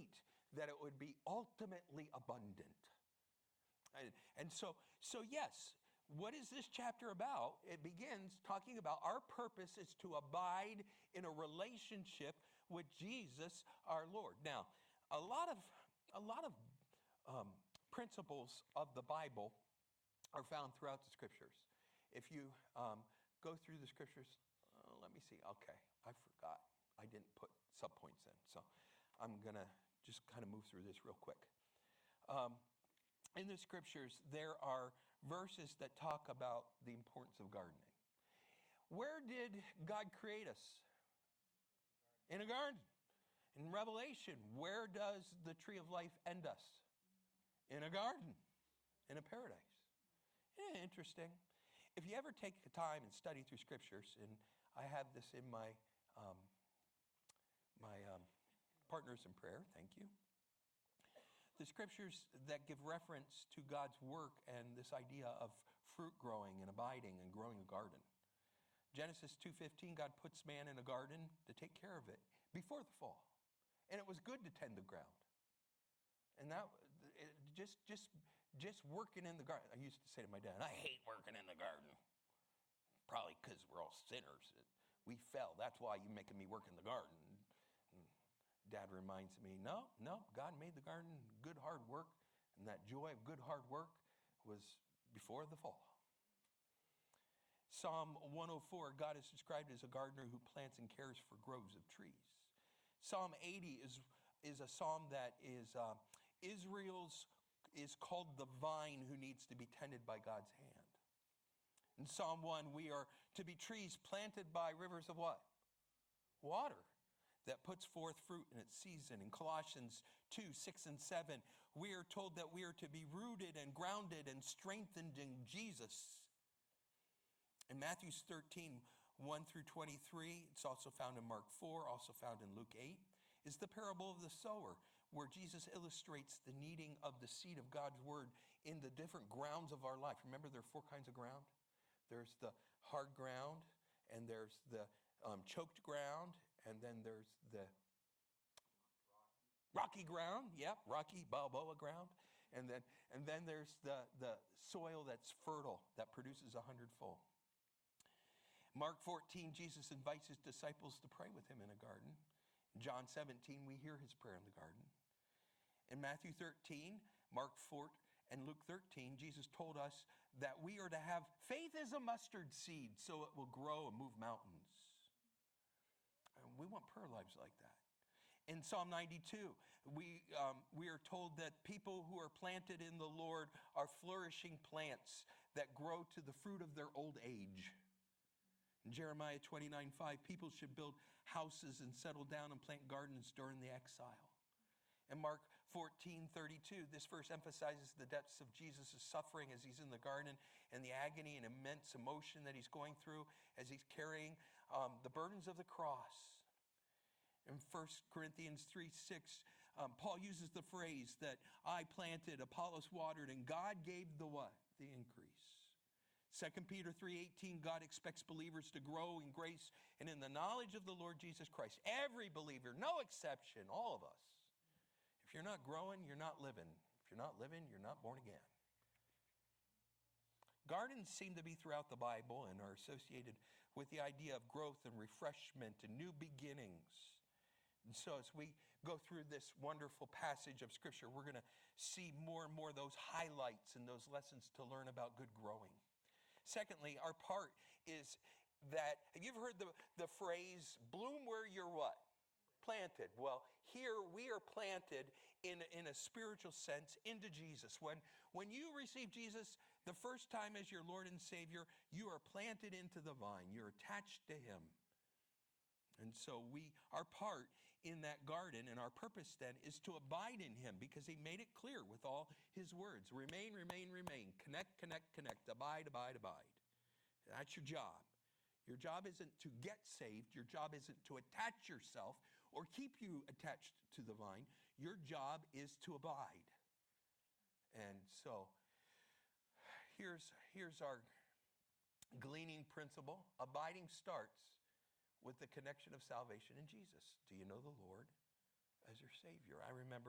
that it would be ultimately abundant. And, and so, so yes, what is this chapter about? It begins talking about our purpose is to abide in a relationship with Jesus, our Lord. Now, a lot of a lot of um, principles of the Bible are found throughout the scriptures. If you um, go through the scriptures, uh, let me see. Okay, I forgot. I didn't put subpoints in, so I'm gonna just kind of move through this real quick. Um, in the scriptures, there are verses that talk about the importance of gardening. Where did God create us? In a garden. In Revelation, where does the tree of life end us? In a garden, in a paradise. Isn't it interesting? If you ever take the time and study through scriptures, and I have this in my um, my um, partners in prayer, thank you. The scriptures that give reference to God's work and this idea of fruit growing and abiding and growing a garden. Genesis two fifteen, God puts man in a garden to take care of it before the fall. And it was good to tend the ground. And that it, just just just working in the garden. I used to say to my dad, I hate working in the garden. Probably because we're all sinners. We fell. That's why you're making me work in the garden. And Dad reminds me, no, no, God made the garden good hard work. And that joy of good hard work was before the fall. Psalm one oh four, God is described as a gardener who plants and cares for groves of trees. Psalm eighty is, is a psalm that is uh, Israel's is called the vine who needs to be tended by God's hand. In Psalm one, we are to be trees planted by rivers of what? Water that puts forth fruit in its season. In Colossians two, six and seven, we are told that we are to be rooted and grounded and strengthened in Jesus. In Matthew thirteen, one through twenty-three, it's also found in Mark four, also found in Luke eight, is the parable of the sower, where Jesus illustrates the kneading of the seed of God's word in the different grounds of our life. Remember, there are four kinds of ground. There's the hard ground, and there's the um, choked ground, and then there's the rocky ground. Yep, rocky Balboa ground. And then, and then there's the, the soil that's fertile, that produces a hundredfold. Mark fourteen, Jesus invites his disciples to pray with him in a garden. In John seventeen, we hear his prayer in the garden. In Matthew thirteen, Mark four, and Luke thirteen, Jesus told us that we are to have faith as a mustard seed so it will grow and move mountains. And we want prayer lives like that. In Psalm ninety-two, we, um, we are told that people who are planted in the Lord are flourishing plants that grow to the fruit of their old age. In Jeremiah twenty-nine five, people should build houses and settle down and plant gardens during the exile. In Mark fourteen thirty-two, this verse emphasizes the depths of Jesus' suffering as he's in the garden and the agony and immense emotion that he's going through as he's carrying um, the burdens of the cross. In First Corinthians three six, um, Paul uses the phrase that I planted, Apollos watered, and God gave the what? The increase. Second Peter three eighteen, God expects believers to grow in grace and in the knowledge of the Lord Jesus Christ. Every believer, no exception, all of us. If you're not growing, you're not living. If you're not living, you're not born again. Gardens seem to be throughout the Bible and are associated with the idea of growth and refreshment and new beginnings. And so as we go through this wonderful passage of Scripture, we're going to see more and more those highlights and those lessons to learn about good growing. Secondly, our part is that, have you ever heard the, the phrase, bloom where you're what? Planted. Well, here we are planted in, in a spiritual sense into Jesus. When, when you receive Jesus the first time as your Lord and Savior, you are planted into the vine. You're attached to Him. And so we, our part in that garden and our purpose then is to abide in Him because He made it clear with all His words. Remain, remain, remain. Connect, connect, connect. Abide, abide, abide. That's your job. Your job isn't to get saved. Your job isn't to attach yourself or keep you attached to the vine. Your job is to abide. And so here's, here's our gleaning principle. Abiding starts with the connection of salvation in Jesus. Do you know the Lord as your Savior? I remember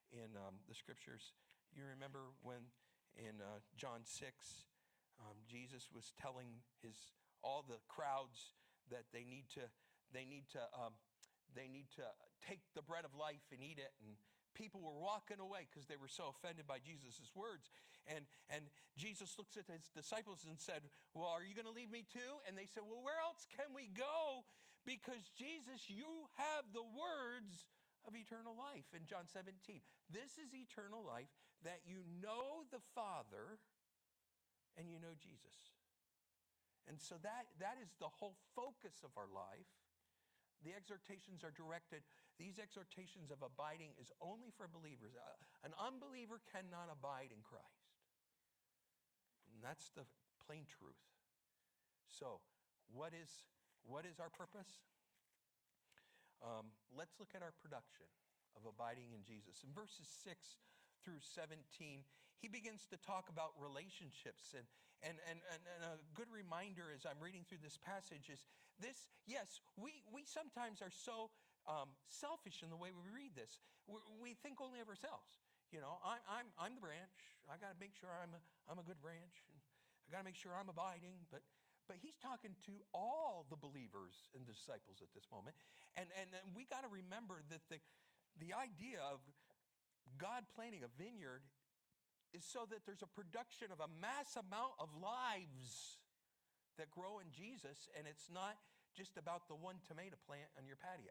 in um, the scriptures. You remember when in uh, John six, um, Jesus was telling his all the crowds that they need to they need to um, they need to take the bread of life and eat it, and people were walking away because they were so offended by Jesus' words. And, and Jesus looks at his disciples and said, well, are you going to leave me too? And they said, well, where else can we go? Because Jesus, you have the words of eternal life in John seventeen. This is eternal life, that you know the Father and you know Jesus. And so that, that is the whole focus of our life. The exhortations are directed, these exhortations of abiding is only for believers. Uh, an unbeliever cannot abide in Christ. And that's the plain truth. So, what is, what is our purpose? Um, let's look at our production of abiding in Jesus. In verses six through seventeen, he begins to talk about relationships. And, and, and, and, and a good reminder as I'm reading through this passage is this, yes, we, we sometimes are so um, selfish in the way we read this. We, we think only of ourselves. You know, I, I'm, I'm the branch. I got to make sure I'm a, I'm a good branch. And I got to make sure I'm abiding. But But he's talking to all the believers and disciples at this moment. And, and, and we got to remember that the, the idea of God planting a vineyard is so that there's a production of a mass amount of lives that grow in Jesus, and it's not just about the one tomato plant on your patio.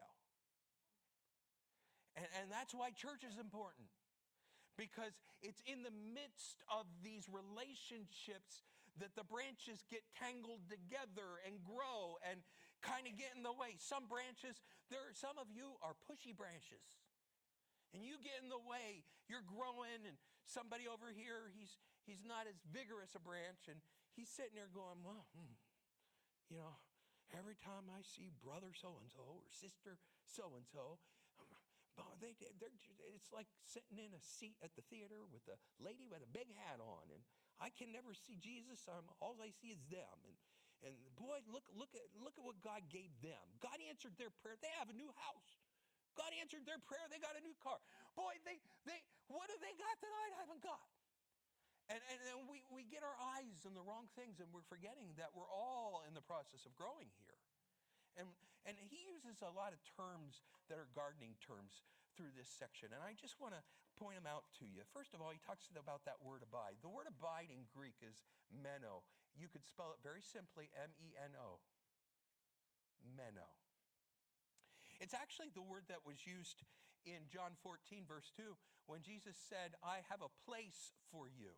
And, and that's why church is important. Because it's in the midst of these relationships that the branches get tangled together and grow and kind of get in the way. Some branches, there are, some of you are pushy branches. And you get in the way. You're growing, and somebody over here, he's he's not as vigorous a branch, and he's sitting there going, well, hmm, you know, every time I see brother so-and-so or sister so-and-so, They, they're, it's like sitting in a seat at the theater with a lady with a big hat on, and I can never see Jesus. I'm, all I see is them. And, and boy, look, look at, look at what God gave them. God answered their prayer. They have a new house. God answered their prayer. They got a new car. Boy, they, they, what have they got that I haven't got? And, and, and we, we get our eyes on the wrong things, and we're forgetting that we're all in the process of growing here. And, and he uses a lot of terms that are gardening terms through this section. And I just want to point them out to you. First of all, he talks about that word abide. The word abide in Greek is meno. You could spell it very simply, M E N O. Meno. It's actually the word that was used in John fourteen, verse two, when Jesus said, I have a place for you.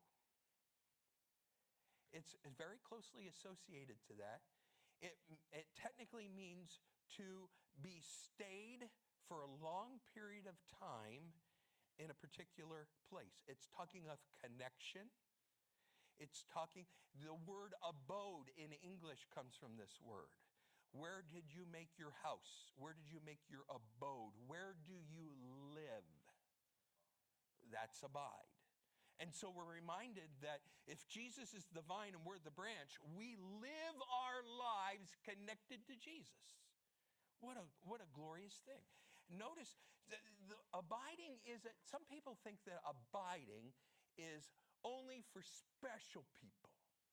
It's very closely associated to that. It, it technically means to be stayed for a long period of time in a particular place. It's talking of connection. It's talking, the word abode in English comes from this word. Where did you make your house? Where did you make your abode? Where do you live? That's abide. And so we're reminded that if Jesus is the vine and we're the branch, we live our lives connected to Jesus. What a, what a glorious thing. Notice, the, the abiding is, a, some people think that abiding is only for special people.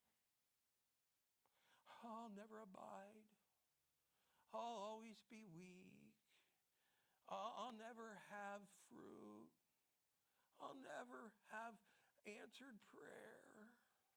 I'll never abide. I'll always be weak. I'll, I'll never have fruit. I'll never have answered prayer.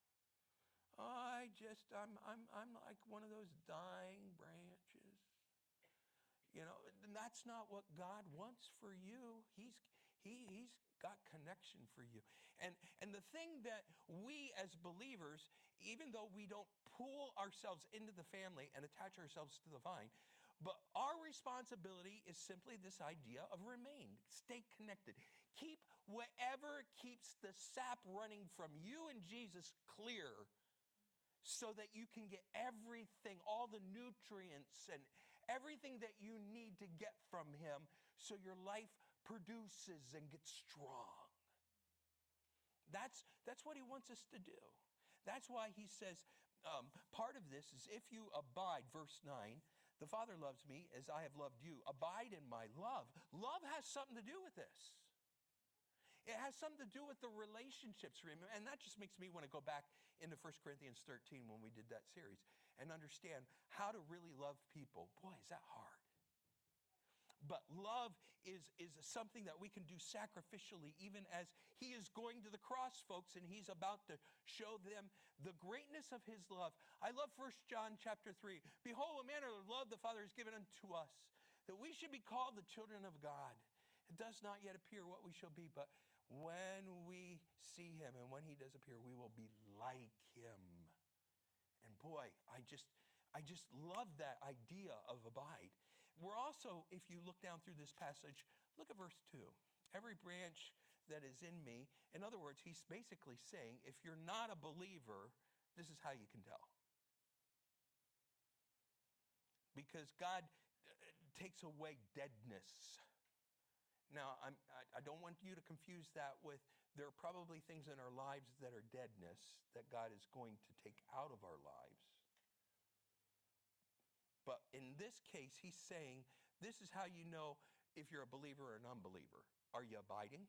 I just, I'm, I'm, I'm like one of those dying branches. You know, and that's not what God wants for you. He's, he, he's got connection for you. And, and the thing that we as believers, even though we don't pull ourselves into the family and attach ourselves to the vine, but our responsibility is simply this idea of remain, stay connected. Keep whatever keeps the sap running from you and Jesus clear so that you can get everything, all the nutrients and everything that you need to get from him so your life produces and gets strong. That's, that's what he wants us to do. That's why he says, um, part of this is if you abide, verse nine, the Father loves me as I have loved you. Abide in my love. Love has something to do with this. It has something to do with the relationships. And that just makes me want to go back into First Corinthians thirteen when we did that series and understand how to really love people. Boy, is that hard. But love is, is something that we can do sacrificially, even as he is going to the cross, folks, and he's about to show them the greatness of his love. I love First John chapter three. Behold, what manner of love the Father has given unto us, that we should be called the children of God. It does not yet appear what we shall be, but when we see him and when he does appear, we will be like him. And boy, I just, I just love that idea of abide. We're also, if you look down through this passage, look at verse two. Every branch that is in me, in other words, he's basically saying, if you're not a believer, this is how you can tell. Because God uh, takes away deadness. Now, I'm, I, I don't want you to confuse that with, there are probably things in our lives that are deadness that God is going to take out of our lives. But in this case, he's saying, this is how you know if you're a believer or an unbeliever. Are you abiding?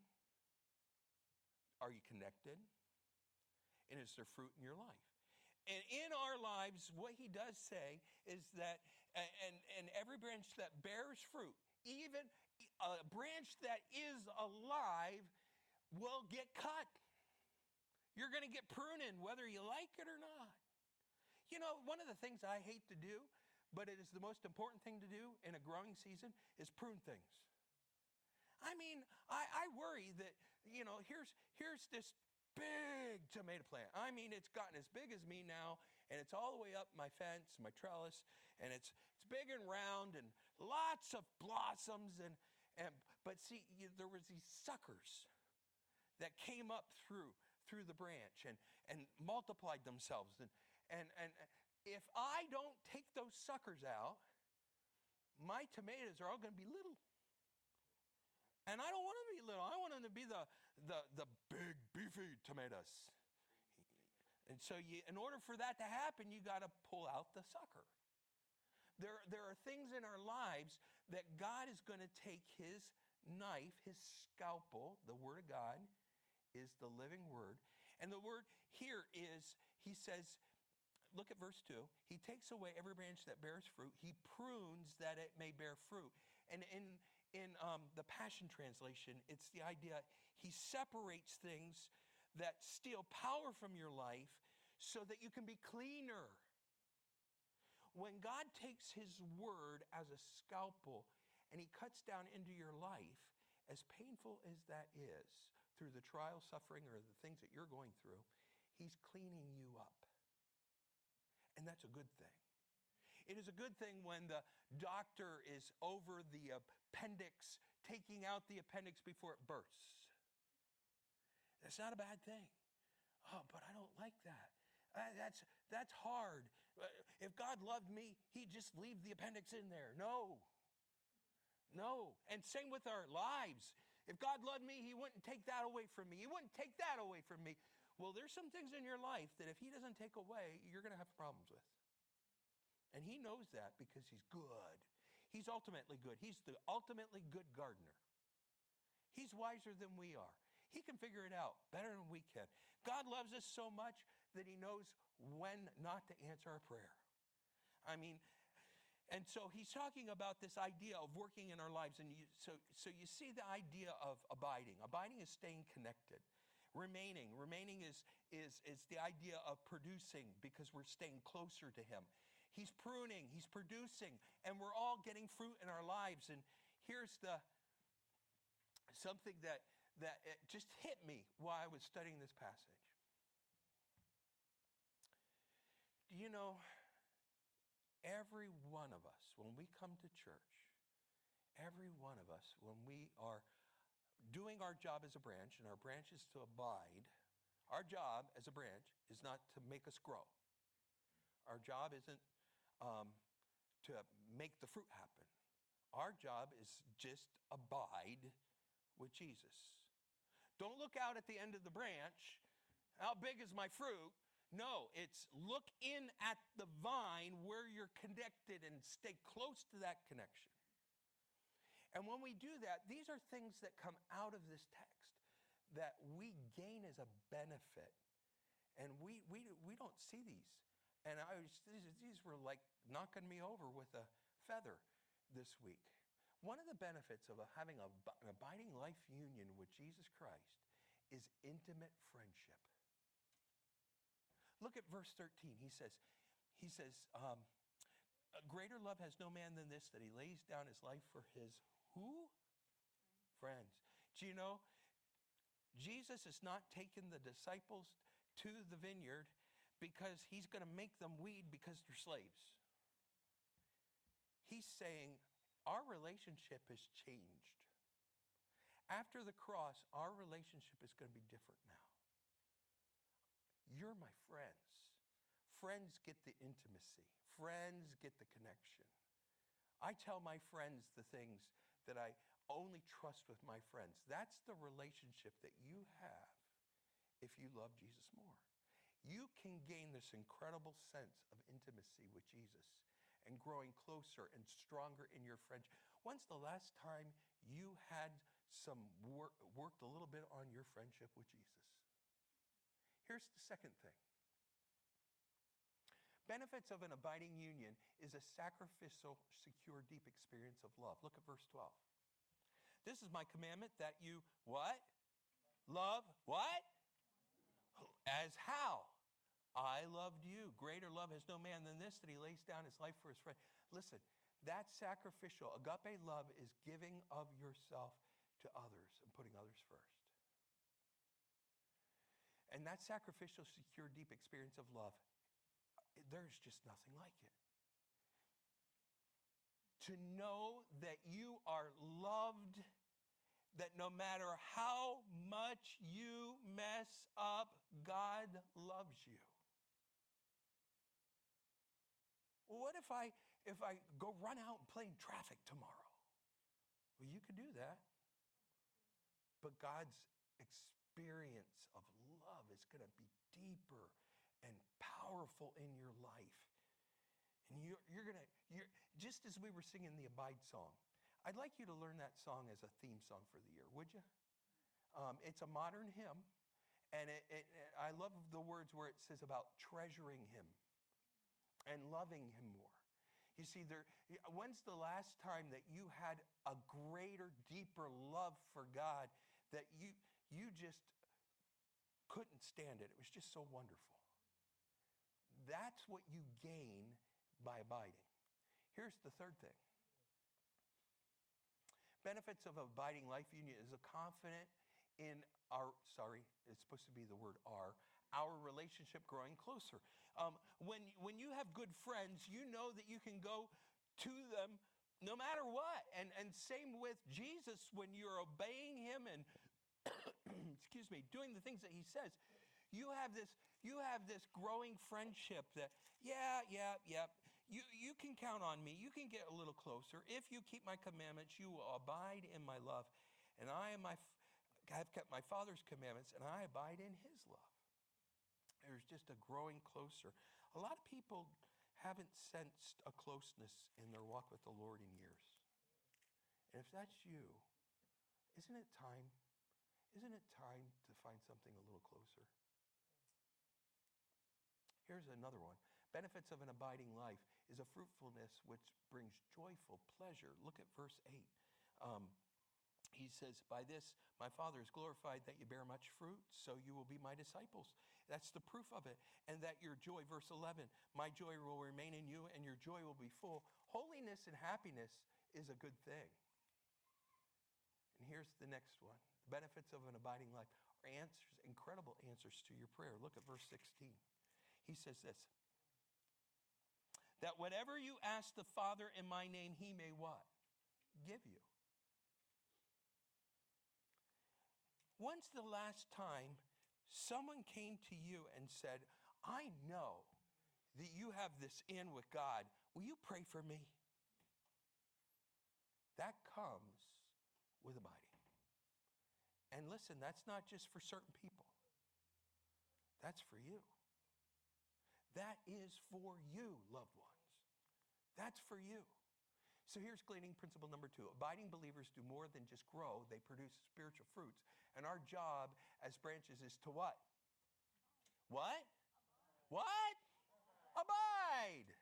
Are you connected? And is there fruit in your life? And in our lives, what he does say is that, and, and every branch that bears fruit, even a branch that is alive, will get cut. You're going to get pruning, whether you like it or not. You know, one of the things I hate to do, but it is the most important thing to do in a growing season, is prune things. I mean, I, I worry that, you know, here's here's this big tomato plant. I mean, it's gotten as big as me now, and it's all the way up my fence, my trellis, and it's it's big and round and lots of blossoms. And, and but see, you, there was these suckers that came up through through the branch and, and multiplied themselves. And, and, and if I don't take those suckers out, my tomatoes are all going to be little. And I don't want them to be little. I want them to be the, the, the big, beefy tomatoes. And so you, in order for that to happen, you got to pull out the sucker. There, there are things in our lives that God is going to take his knife, his scalpel, the word of God is the living word. And the word here is, he says, look at verse two. He takes away every branch that bears fruit. He prunes that it may bear fruit. And in, in um, the Passion Translation, it's the idea he separates things that steal power from your life so that you can be cleaner. When God takes his word as a scalpel and he cuts down into your life, as painful as that is, through the trial, suffering, or the things that you're going through, he's cleaning you up. And that's a good thing. It is a good thing when the doctor is over the appendix, taking out the appendix before it bursts. That's not a bad thing. Oh, but I don't like that. Uh, that's, that's hard. Uh, if God loved me, he'd just leave the appendix in there. No. No. And same with our lives. If God loved me, he wouldn't take that away from me. He wouldn't take that away from me. Well, there's some things in your life that if he doesn't take away, you're going to have problems with. And he knows that because he's good. He's ultimately good. He's the ultimately good gardener. He's wiser than we are. He can figure it out better than we can. God loves us so much that he knows when not to answer our prayer. I mean, and so he's talking about this idea of working in our lives. And you, so, so you see the idea of abiding. Abiding is staying connected. Remaining. Remaining is, is, is the idea of producing because we're staying closer to him. He's pruning. He's producing. And we're all getting fruit in our lives. And here's the something that, that it just hit me while I was studying this passage. Do you know, every one of us, when we come to church, every one of us, when we are doing our job as a branch, and our branch is to abide, our job as a branch is not to make us grow. Our job isn't um, to make the fruit happen. Our job is just abide with Jesus. Don't look out at the end of the branch. How big is my fruit? No, it's look in at the vine where you're connected and stay close to that connection. And when we do that, these are things that come out of this text that we gain as a benefit. And we, we, we don't see these. And I was, these, these were like knocking me over with a feather this week. One of the benefits of a, having a, an abiding life union with Jesus Christ is intimate friendship. Look at verse thirteen. He says, he says, um, a greater love has no man than this, that he lays down his life for his who? Friends. Do you know, Jesus is not taking the disciples to the vineyard because he's going to make them weed because they're slaves. He's saying our relationship has changed. After the cross, our relationship is going to be different now. You're my friends. Friends get the intimacy. Friends get the connection. I tell my friends the things that I only trust with my friends. That's the relationship that you have if you love Jesus more. You can gain this incredible sense of intimacy with Jesus and growing closer and stronger in your friendship. When's the last time you had some work, worked a little bit on your friendship with Jesus? Here's the second thing. Benefits of an abiding union is a sacrificial, secure, deep experience of love. Look at verse twelve. This is my commandment that you, what? Love, what? As how? I loved you. Greater love has no man than this, that he lays down his life for his friend. Listen, that's sacrificial. Agape love is giving of yourself to others and putting others first. And that sacrificial, secure, deep experience of love, there's just nothing like it. To know that you are loved, that no matter how much you mess up, God loves you. Well, what if I if I go run out and play in traffic tomorrow? Well, you could do that. But God's experience of love is going to be deeper and powerful in your life. And you're, you're going to, you're just as we were singing the Abide song, I'd like you to learn that song as a theme song for the year, would you? Um, it's a modern hymn, and it, it, it, I love the words where it says about treasuring him and loving him more. You see, there. When's the last time that you had a greater, deeper love for God that you you just couldn't stand it? It was just so wonderful. That's what you gain by abiding. Here's the third thing. Benefits of abiding life union is a confident in our, sorry, it's supposed to be the word our, our relationship growing closer. Um, when, when you have good friends, you know that you can go to them no matter what. And, and same with Jesus, when you're obeying him and, excuse me, doing the things that he says, you have this, you have this growing friendship that, yeah, yeah, yeah, you, you can count on me. You can get a little closer. If you keep my commandments, you will abide in my love. And I am my, have kept my Father's commandments, and I abide in his love. There's just a growing closer. A lot of people haven't sensed a closeness in their walk with the Lord in years. And if that's you, isn't it time, isn't it time to find something a little closer? Here's another one. Benefits of an abiding life is a fruitfulness which brings joyful pleasure. Look at verse eight. Um, he says, by this my Father is glorified that you bear much fruit, so you will be my disciples. That's the proof of it. And that your joy, verse eleven, my joy will remain in you and your joy will be full. Holiness and happiness is a good thing. And here's the next one. The benefits of an abiding life are answers, incredible answers to your prayer. Look at verse sixteen. He says this, that whatever you ask the Father in my name, he may what? Give you. When's the last time someone came to you and said, I know that you have this in with God. Will you pray for me? That comes with abiding. And listen, that's not just for certain people. That's for you. That is for you, loved ones. That's for you. So here's gleaning principle number two. Abiding believers do more than just grow. They produce spiritual fruits And our job as branches is to what? What? What? Abide.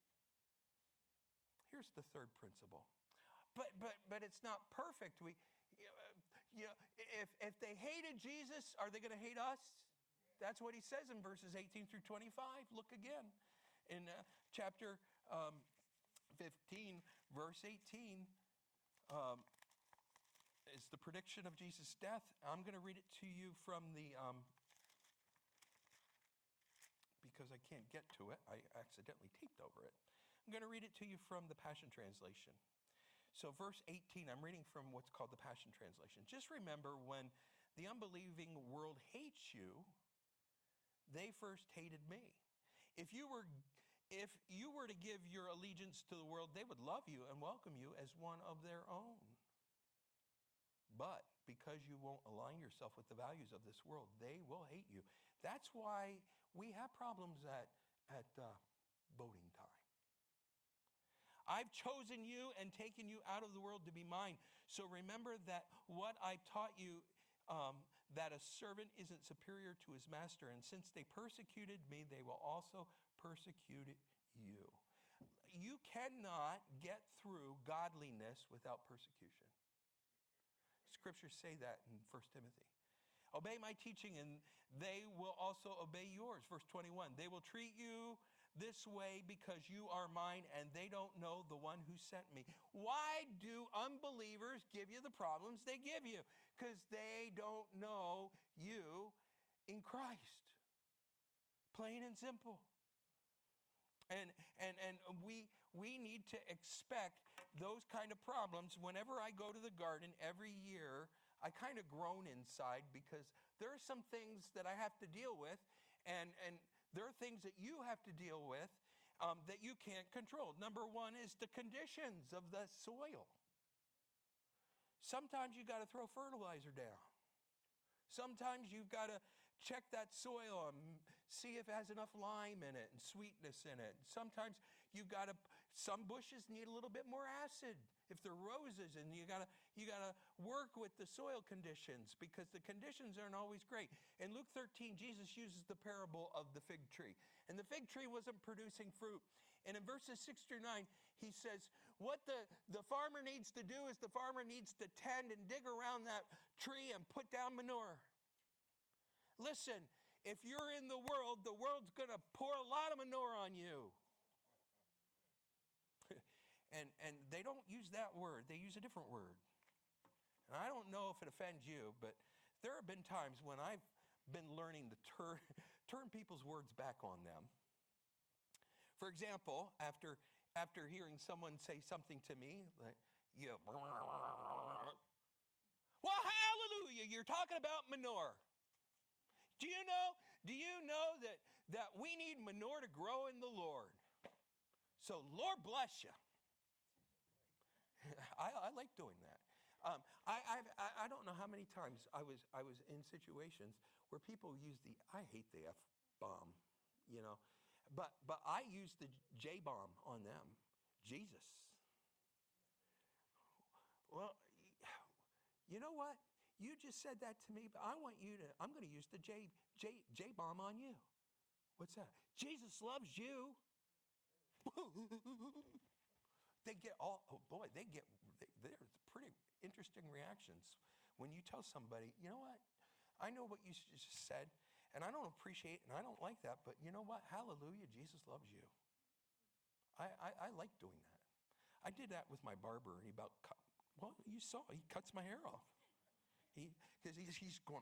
Here's the third principle. But but but it's not perfect. We you know, if if they hated Jesus, are they going to hate us? That's what he says in verses eighteen through twenty-five. Look again in uh, chapter um, fifteen, verse eighteen. Um, is the prediction of Jesus' death. I'm going to read it to you from the, um, because I can't get to it, I accidentally taped over it. I'm going to read it to you from the Passion Translation. So verse eighteen, I'm reading from what's called the Passion Translation. Just remember, when the unbelieving world hates you, they first hated me. If you were if you were to give your allegiance to the world, they would love you and welcome you as one of their own. But because you won't align yourself with the values of this world, they will hate you. That's why we have problems at, at uh, voting time. I've chosen you and taken you out of the world to be mine. So remember that what I taught you, um, that a servant isn't superior to his master. And since they persecuted me, they will also persecute you. You cannot get through godliness without persecution. Scriptures say that in First Timothy. Obey my teaching and they will also obey yours. Verse twenty-one, they will treat you this way because you are mine and they don't know the one who sent me. Why do unbelievers give you the problems they give you? Because they don't know you in Christ. Plain and simple. And and and we we need to expect those kind of problems. Whenever I go to the garden every year, I kind of groan inside because there are some things that I have to deal with, and and there are things that you have to deal with um, that you can't control. Number one is the conditions of the soil. Sometimes you got to throw fertilizer down. Sometimes you've got to check that soil and see if it has enough lime in it and sweetness in it. Sometimes you've got to, some bushes need a little bit more acid if they're roses, and you got to you got to work with the soil conditions because the conditions aren't always great. In Luke thirteen, Jesus uses the parable of the fig tree. And the fig tree wasn't producing fruit. And in verses six through nine, he says, what the, the farmer needs to do is the farmer needs to tend and dig around that tree and put down manure. Listen, if you're in the world, the world's going to pour a lot of manure on you. and and they don't use that word. They use a different word. And I don't know if it offends you, but there have been times when I've been learning to turn, turn people's words back on them. For example, after after hearing someone say something to me, like, you know, well, hallelujah, you're talking about manure. Do you know, do you know that, that we need manure to grow in the Lord? So Lord bless you. I, I like doing that. Um, I, I've, I I don't know how many times I was I was in situations where people use the I hate the F bomb, you know, but but I use the J bomb on them, Jesus. Well, you know what? You just said that to me, but I want you to. I'm going to use the J J J bomb on you. What's that? Jesus loves you. They get all. Oh boy, they get. They, there's pretty interesting reactions when you tell somebody, you know what? I know what you just said, and I don't appreciate, and I don't like that, but you know what? Hallelujah, Jesus loves you. I I, I like doing that. I did that with my barber, and he about cut. Well, you saw he cuts my hair off. He because he's he's going.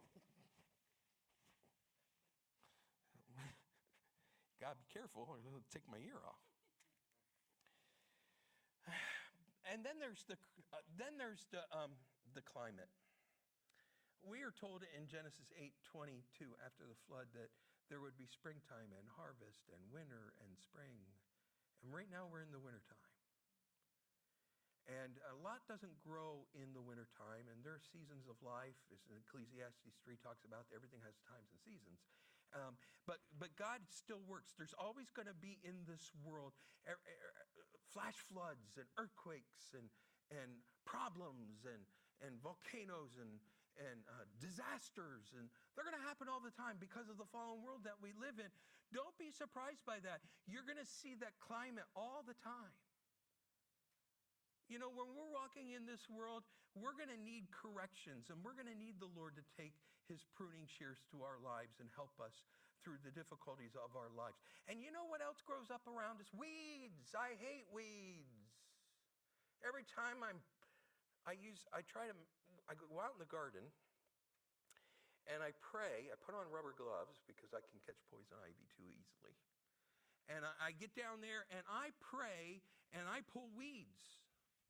Gotta be careful, or he'll take my ear off. And then there's the uh, then there's the um, the climate. We are told in Genesis eight twenty-two, after the flood, that there would be springtime and harvest and winter and spring. And right now we're in the wintertime. And a lot doesn't grow in the wintertime, and there are seasons of life, as Ecclesiastes three talks about, everything has times and seasons. Um, but but God still works. There's always going to be in this world er, er, flash floods and earthquakes and and problems and, and volcanoes and, and uh, disasters, and they're going to happen all the time because of the fallen world that we live in. Don't be surprised by that. You're going to see that climate all the time. You know, when we're walking in this world, we're going to need corrections, and we're going to need the Lord to take his pruning shears to our lives and help us through the difficulties of our lives. And you know what else grows up around us? Weeds. I hate weeds. Every time I'm, I use, I try to, I go out in the garden, and I pray. I put on rubber gloves because I can catch poison ivy too easily. And I, I get down there, and I pray, and I pull weeds.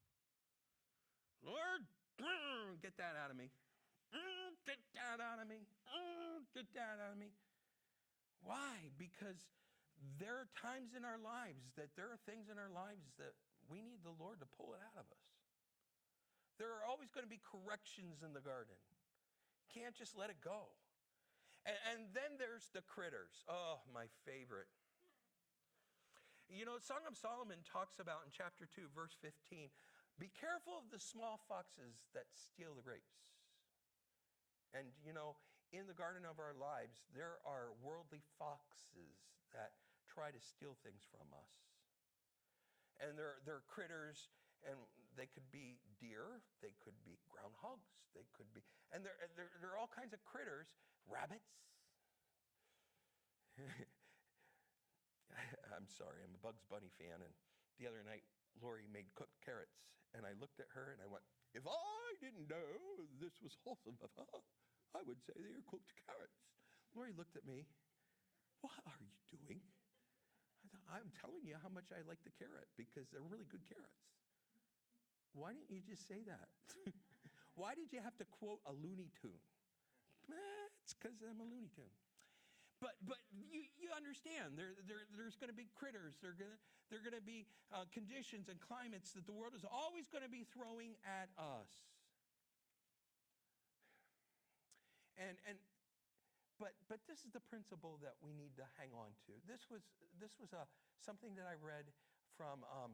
Lord, get that out of me. Get that out of me. Get that out of me. Why? Because there are times in our lives that there are things in our lives that we need the Lord to pull it out of us. There are always going to be corrections in the garden. You can't just let it go. And, and then there's the critters. Oh, my favorite. You know, Song of Solomon talks about in chapter two, verse fifteen, be careful of the small foxes that steal the grapes. And, you know, in the garden of our lives, there are worldly foxes that try to steal things from us. And they're, they're critters, and they could be deer, they could be groundhogs, they could be, and there there are all kinds of critters, rabbits. I'm sorry, I'm a Bugs Bunny fan, and the other night, Lori made cooked carrots, and I looked at her and I went, if I didn't know this was wholesome, I would say they are cooked carrots. Lori looked at me, what are you doing? I thought, I'm telling you how much I like the carrot because they're really good carrots. Why didn't you just say that? Why did you have to quote a Looney Tune? Eh, it's because I'm a Looney Tune. But but you, you understand, there, there, there's going to be critters, there are going to there are going to be uh, conditions and climates that the world is always going to be throwing at us. And and but but this is the principle that we need to hang on to. This was this was a something that I read from um,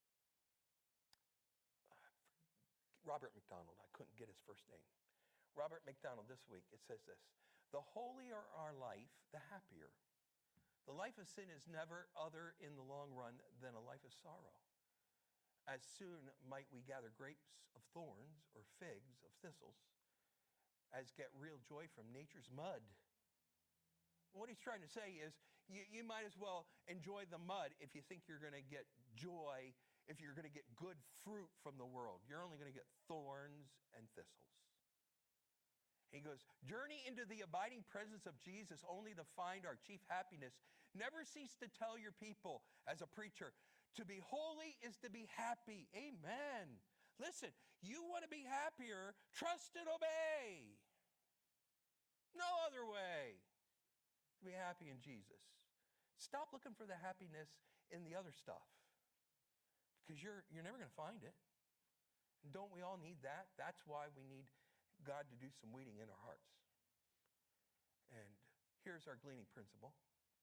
Robert McDonald. I couldn't get his first name. Robert McDonald this week. It says this. The holier our life, the happier. The life of sin is never other in the long run than a life of sorrow. As soon might we gather grapes of thorns or figs of thistles, as get real joy from nature's mud. What he's trying to say is you, you might as well enjoy the mud if you think you're going to get joy, if you're going to get good fruit from the world. You're only going to get thorns and thistles. He goes, journey into the abiding presence of Jesus only to find our chief happiness. Never cease to tell your people as a preacher, to be holy is to be happy. Amen. Listen, you want to be happier, trust and obey. No other way to be happy in Jesus. Stop looking for the happiness in the other stuff because you're, you're never going to find it. And don't we all need that? That's why we need God to do some weeding in our hearts. And here's our gleaning principle.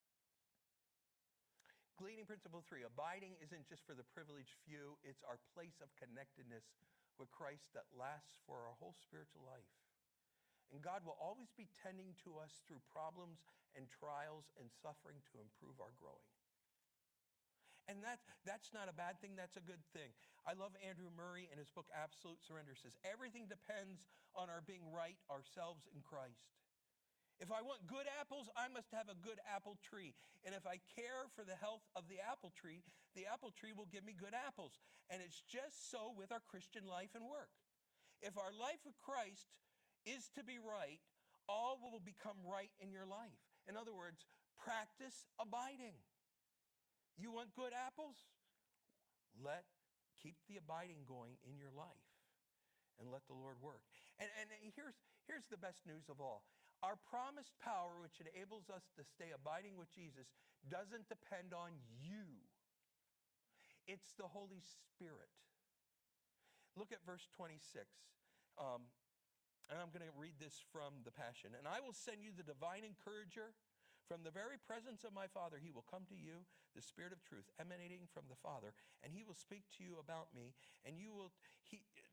Gleaning principle three, abiding isn't just for the privileged few, it's our place of connectedness with Christ that lasts for our whole spiritual life. And God will always be tending to us through problems and trials and suffering to improve our growing. And that, that's not a bad thing, that's a good thing. I love Andrew Murray in his book, Absolute Surrender, says, everything depends on our being right ourselves in Christ. If I want good apples, I must have a good apple tree. And if I care for the health of the apple tree, the apple tree will give me good apples. And it's just so with our Christian life and work. If our life with Christ is to be right, all will become right in your life. In other words, practice abiding. You want good apples? Let keep the abiding going in your life and let the Lord work. And, and here's, here's the best news of all. Our promised power, which enables us to stay abiding with Jesus, doesn't depend on you. It's the Holy Spirit. Look at verse twenty-six. Um, and I'm going to read this from the Passion. And I will send you the divine encourager. From the very presence of my Father, he will come to you, the Spirit of truth, emanating from the Father, and he will speak to you about me, and you will, he,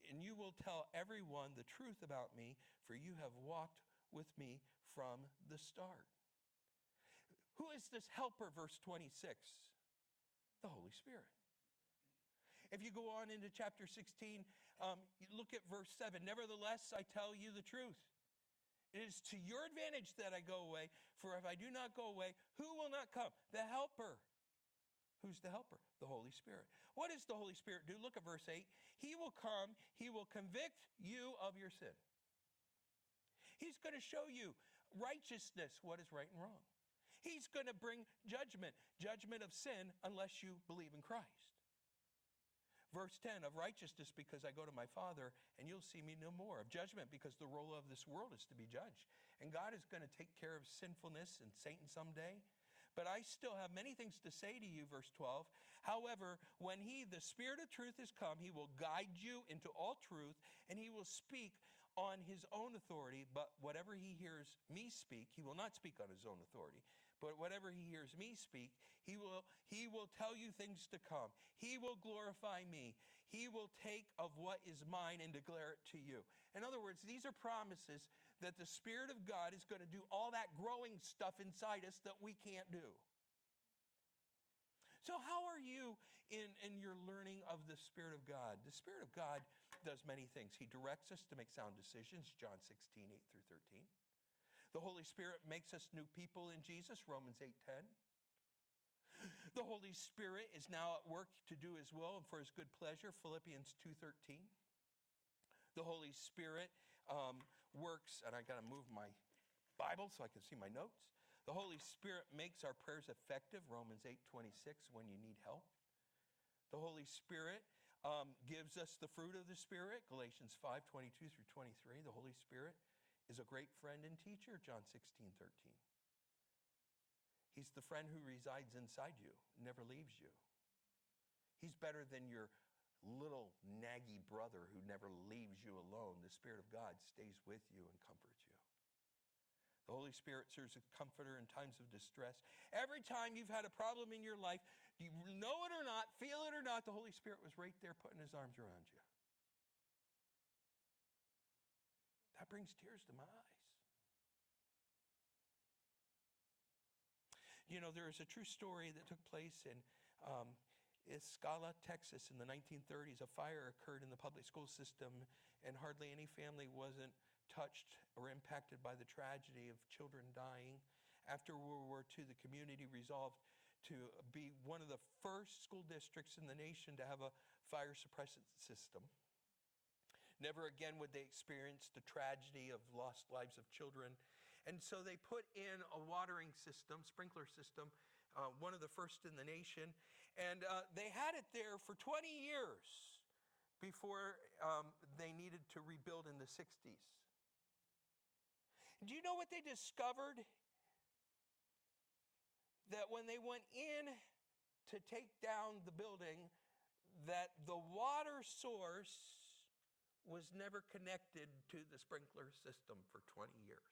and you will tell everyone the truth about me, for you have walked with me from the start. Who is this helper, verse twenty-six? The Holy Spirit. If you go on into chapter sixteen, um, you look at verse seven. Nevertheless, I tell you the truth. It is to your advantage that I go away, for if I do not go away, who will not come? The helper. Who's the helper? The Holy Spirit. What does the Holy Spirit do? Look at verse eight. He will come, he will convict you of your sin. He's going to show you righteousness, what is right and wrong. He's going to bring judgment, judgment of sin, unless you believe in Christ. Verse ten, of righteousness because I go to my Father and you'll see me no more. Of judgment because the role of this world is to be judged. And God is going to take care of sinfulness and Satan someday. But I still have many things to say to you, verse twelve. However, when he, the Spirit of truth, is come, he will guide you into all truth, and he will speak on his own authority. But whatever he hears me speak, he will not speak on his own authority. But whatever he hears me speak, he will, he will tell you things to come. He will glorify me. He will take of what is mine and declare it to you. In other words, these are promises that the Spirit of God is going to do all that growing stuff inside us that we can't do. So how are you in, in your learning of the Spirit of God? The Spirit of God does many things. He directs us to make sound decisions, John sixteen, eight through thirteen. The Holy Spirit makes us new people in Jesus, Romans eight ten. The Holy Spirit is now at work to do his will and for his good pleasure, Philippians two thirteen. The Holy Spirit um, works, and I got to move my Bible so I can see my notes. The Holy Spirit makes our prayers effective, Romans eight twenty-six, when you need help. The Holy Spirit um, gives us the fruit of the Spirit, Galatians five twenty-two through twenty-three. The Holy Spirit is a great friend and teacher, John sixteen thirteen. He's the friend who resides inside you, never leaves you. He's better than your little naggy brother who never leaves you alone. The Spirit of God stays with you and comforts you. The Holy Spirit serves as a comforter in times of distress. Every time you've had a problem in your life, you know it or not, feel it or not, the Holy Spirit was right there putting his arms around you. That brings tears to my eyes. You know, there is a true story that took place in um, Escala, Texas in the nineteen thirties. A fire occurred in the public school system, and hardly any family wasn't touched or impacted by the tragedy of children dying. After World War Two, the community resolved to be one of the first school districts in the nation to have a fire suppressant system. Never again would they experience the tragedy of lost lives of children. And so they put in a watering system, sprinkler system, uh, one of the first in the nation. And uh, they had it there for twenty years before um, they needed to rebuild in the sixties. Do you know what they discovered? That when they went in to take down the building, that the water source was never connected to the sprinkler system for twenty years.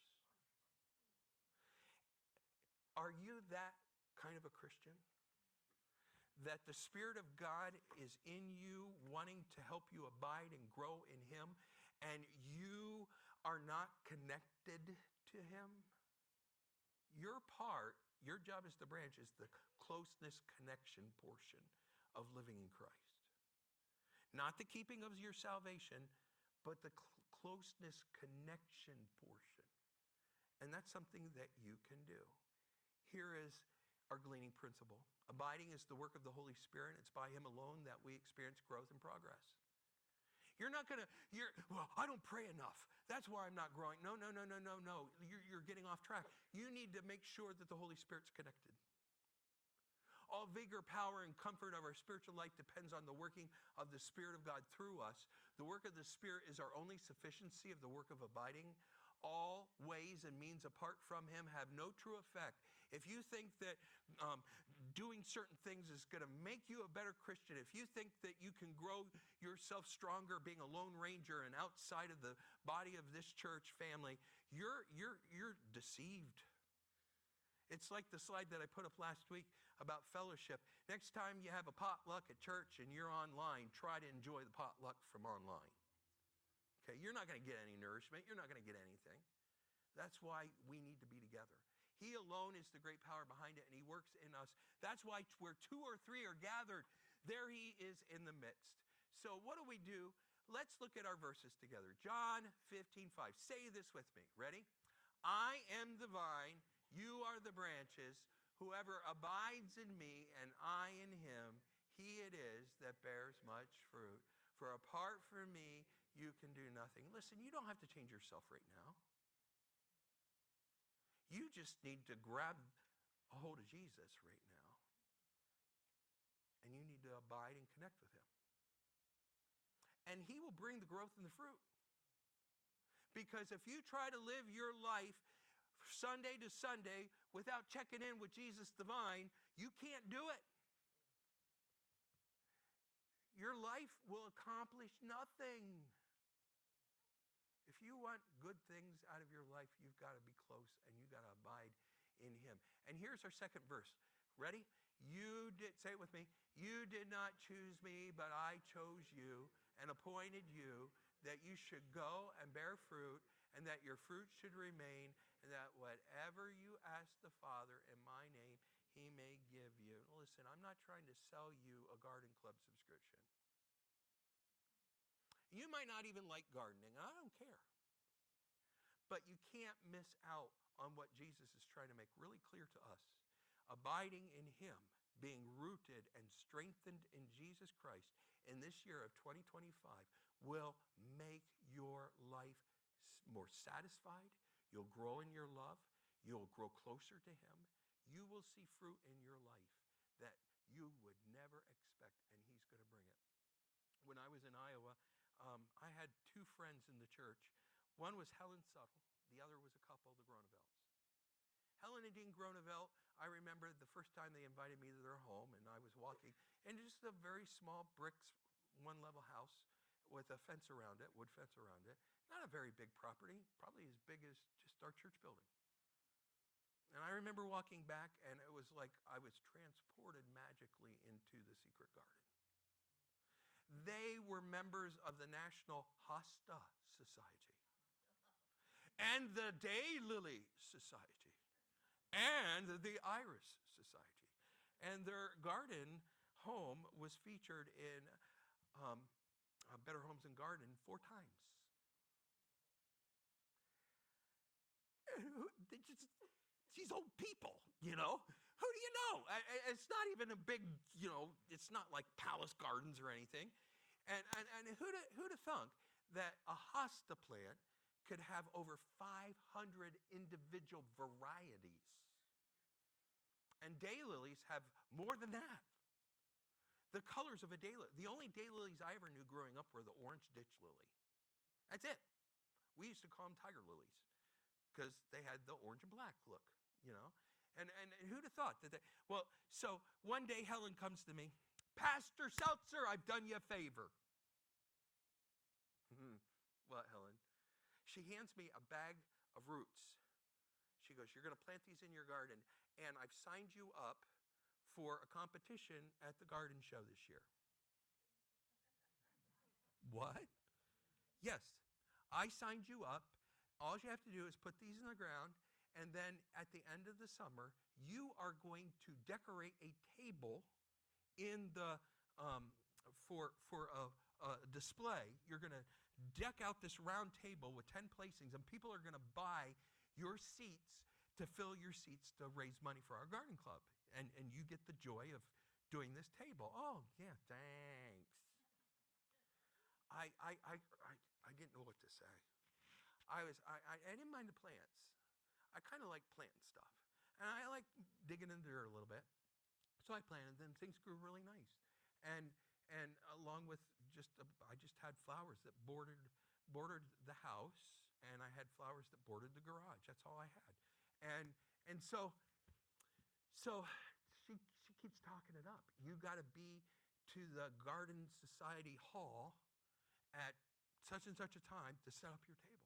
Are you that kind of a Christian? That the Spirit of God is in you, wanting to help you abide and grow in him, and you are not connected to him? Your part, your job as the branch, is the closeness connection portion of living in Christ. Not the keeping of your salvation, but the cl- closeness connection portion. And that's something that you can do. Here is our gleaning principle. Abiding is the work of the Holy Spirit. It's by him alone that we experience growth and progress. You're not going to, you're, well, I don't pray enough. That's why I'm not growing. No, no, no, no, no, no. You're, you're getting off track. You need to make sure that the Holy Spirit's connected. All vigor, power, and comfort of our spiritual life depends on the working of the Spirit of God through us. The work of the Spirit is our only sufficiency of the work of abiding. All ways and means apart from him have no true effect. If you think that um, doing certain things is going to make you a better Christian, if you think that you can grow yourself stronger being a lone ranger and outside of the body of this church family, you're, you're, you're deceived. It's like the slide that I put up last week about fellowship. Next time you have a potluck at church and you're online, try to enjoy the potluck from online. Okay, you're not going to get any nourishment. You're not going to get anything. That's why we need to be together. He alone is the great power behind it, and he works in us. That's why where two or three are gathered, there he is in the midst. So what do we do? Let's look at our verses together. John fifteen five. Say this with me. Ready? I am the vine, you are the branches. Whoever abides in me and I in him, he it is that bears much fruit. For apart from me, you can do nothing. Listen, you don't have to change yourself right now. You just need to grab a hold of Jesus right now. And you need to abide and connect with him. And he will bring the growth and the fruit. Because if you try to live your life Sunday to Sunday without checking in with Jesus the vine, you can't do it. Your life will accomplish nothing. If you want good things out of your life, you've got to be close and you've got to abide in him. And here's our second verse. Ready? You did, say it with me. You did not choose me, but I chose you and appointed you that you should go and bear fruit and that your fruit should remain and that whatever you ask the Father in my name, he may give you. Listen, I'm not trying to sell you a garden club subscription. You might not even like gardening. I don't care. But you can't miss out on what Jesus is trying to make really clear to us. Abiding in him, being rooted and strengthened in Jesus Christ in this year of twenty twenty-five will make your life more satisfied. You'll grow in your love. You'll grow closer to him. You will see fruit in your life that you would never expect, and he's going to bring it. When I was in Iowa, um, I had two friends in the church. One was Helen Suttle. The other was a couple, the Gronevelts. Helen and Dean Gronevelt, I remember the first time they invited me to their home, and I was walking, and just a very small bricks, one-level house with a fence around it, wood fence around it. Not a very big property, probably as big as just our church building. And I remember walking back, and it was like I was transported magically into the secret garden. They were members of the National Hosta Society and the Daylily Society and the Iris Society. And their garden home was featured in um, uh, Better Homes and Garden four times. They just, these old people, you know, who do you know? It's not even a big, you know, it's not like Palace Gardens or anything. And, and, and who'd, have, who'd have thunk that a hosta plant could have over five hundred individual varieties? And daylilies have more than that. The colors of a daylily. The only daylilies I ever knew growing up were the orange ditch lily. That's it. We used to call them tiger lilies because they had the orange and black look, you know. And, and, and who'd have thought that they, well, so one day Helen comes to me, Pastor Seltzer, I've done you a favor. What, Helen? She hands me a bag of roots. She goes, you're going to plant these in your garden, and I've signed you up for a competition at the garden show this year. What? Yes, I signed you up. All you have to do is put these in the ground, and then at the end of the summer, you are going to decorate a table in the um, for for a, a display. You're going to deck out this round table with ten placings, and people are going to buy your seats to fill your seats to raise money for our garden club, and and you get the joy of doing this table. Oh yeah, thanks. I I I I, I didn't know what to say. I was I I, I didn't mind the plants. I kind of like planting stuff, and I like digging in the dirt a little bit. So I planted them. Things grew really nice, and and along with just a, I just had flowers that bordered bordered the house, and I had flowers that bordered the garage. That's all I had, and and so so she she keeps talking it up. You got to be to the Garden Society Hall at such and such a time to set up your table.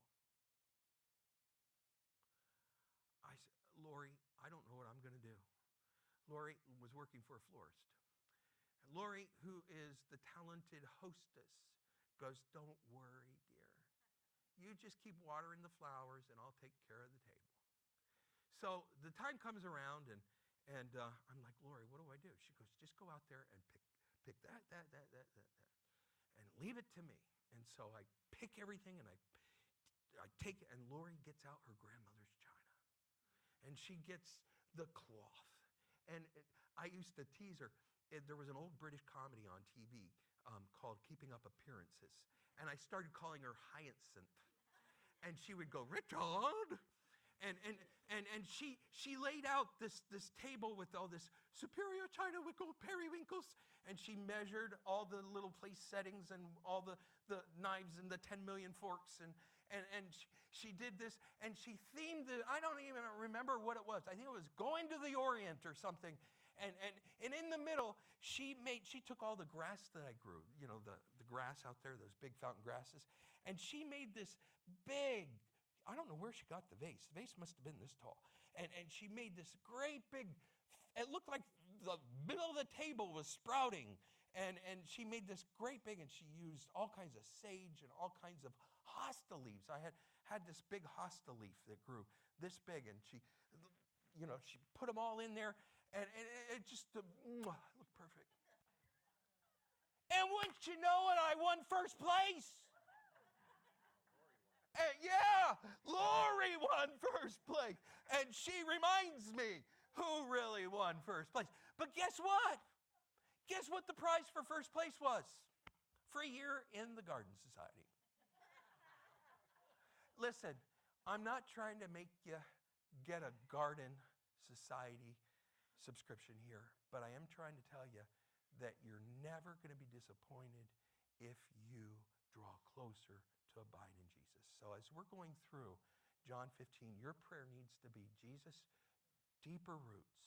I said, Lori, I don't know what I'm going to do. Lori was working for a florist. And Lori, who is the talented hostess, goes, don't worry, dear. you just keep watering the flowers and I'll take care of the table. So the time comes around, and and uh, I'm like, Lori, what do I do? She goes, just go out there and pick pick that, that, that, that, that, that, and leave it to me. And so I pick everything, and I, I take it, and Lori gets out her grandmother's china. And she gets the cloth. And it, I used to tease her. It, there was an old British comedy on T V um, called Keeping Up Appearances. And I started calling her Hyacinth. And she would go, Richard! And and and and she she laid out this this table with all this superior china with gold periwinkles, and she measured all the little place settings and all the, the knives and the ten million forks, and and and she, she did this, and she themed it. I don't even remember what it was. I think it was Going to the Orient or something. And and and in the middle, she made she took all the grass that I grew, you know, the the grass out there, those big fountain grasses, and she made this big. I don't know where she got the vase. The vase must have been this tall. And, and she made this great big, it looked like the middle of the table was sprouting. And, and she made this great big, and she used all kinds of sage and all kinds of hosta leaves. I had, had this big hosta leaf that grew this big, and she, you know, she put them all in there, and, and it just uh, looked perfect. And wouldn't you know it, I won first place. And yeah, Lori won first place. And she reminds me who really won first place. But guess what? Guess what the prize for first place was? Free year in the Garden Society. Listen, I'm not trying to make you get a Garden Society subscription here, but I am trying to tell you that you're never going to be disappointed if you draw closer to abide in Jesus. So as we're going through John fifteen, your prayer needs to be, Jesus, deeper roots,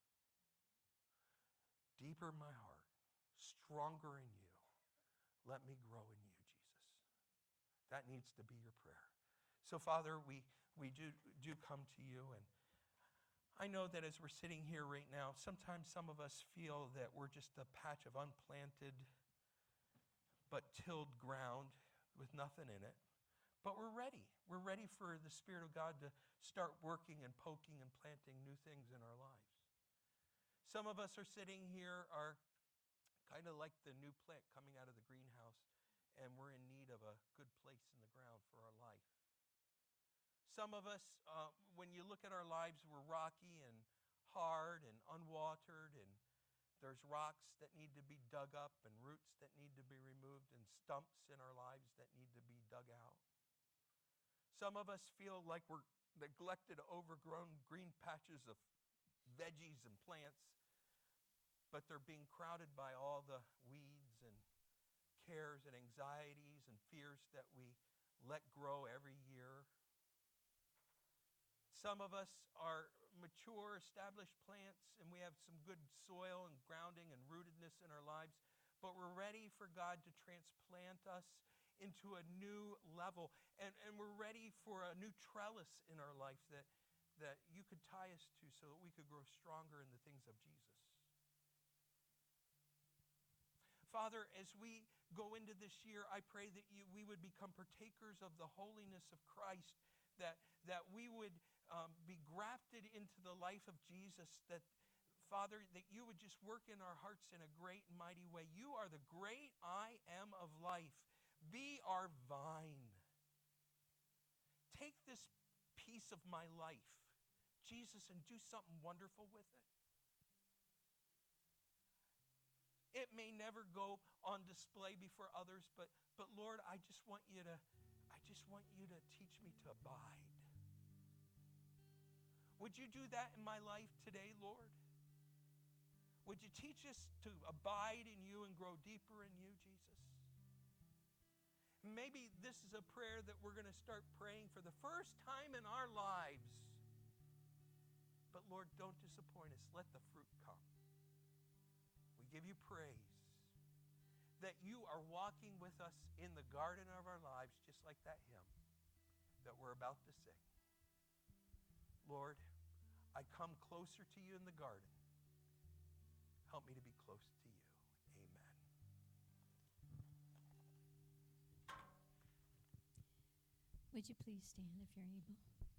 deeper my heart, stronger in you. Let me grow in you, Jesus. That needs to be your prayer. So Father, we, we do, do come to you, and I know that as we're sitting here right now, sometimes some of us feel that we're just a patch of unplanted but tilled ground with nothing in it. But we're ready. We're ready for the Spirit of God to start working and poking and planting new things in our lives. Some of us are sitting here are kind of like the new plant coming out of the greenhouse, and we're in need of a good place in the ground for our life. Some of us, uh, when you look at our lives, we're rocky and hard and unwatered, and there's rocks that need to be dug up and roots that need to be removed and stumps in our lives that need to be dug out. Some of us feel like we're neglected, overgrown green patches of veggies and plants, but they're being crowded by all the weeds and cares and anxieties and fears that we let grow every year. Some of us are mature, established plants, and we have some good soil and grounding and rootedness in our lives, but we're ready for God to transplant us into a new level, and, and we're ready for a new trellis in our life that, that you could tie us to so that we could grow stronger in the things of Jesus. Father, as we go into this year, I pray that you, we would become partakers of the holiness of Christ, that, that we would um, be grafted into the life of Jesus, that, Father, that you would just work in our hearts in a great and mighty way. You are the great I am of life. Be our vine. Take this piece of my life, Jesus, and do something wonderful with it. It may never go on display before others, but, but Lord, I just want you to, I just want you to teach me to abide. Would you do that in my life today, Lord? Would you teach us to abide in you and grow deeper in you, Jesus? Maybe this is a prayer that we're going to start praying for the first time in our lives. But Lord, don't disappoint us. Let the fruit come. We give you praise that you are walking with us in the garden of our lives, just like that hymn that we're about to sing. Lord, I come closer to you in the garden. Help me to be close to you. Amen. Would you please stand if you're able?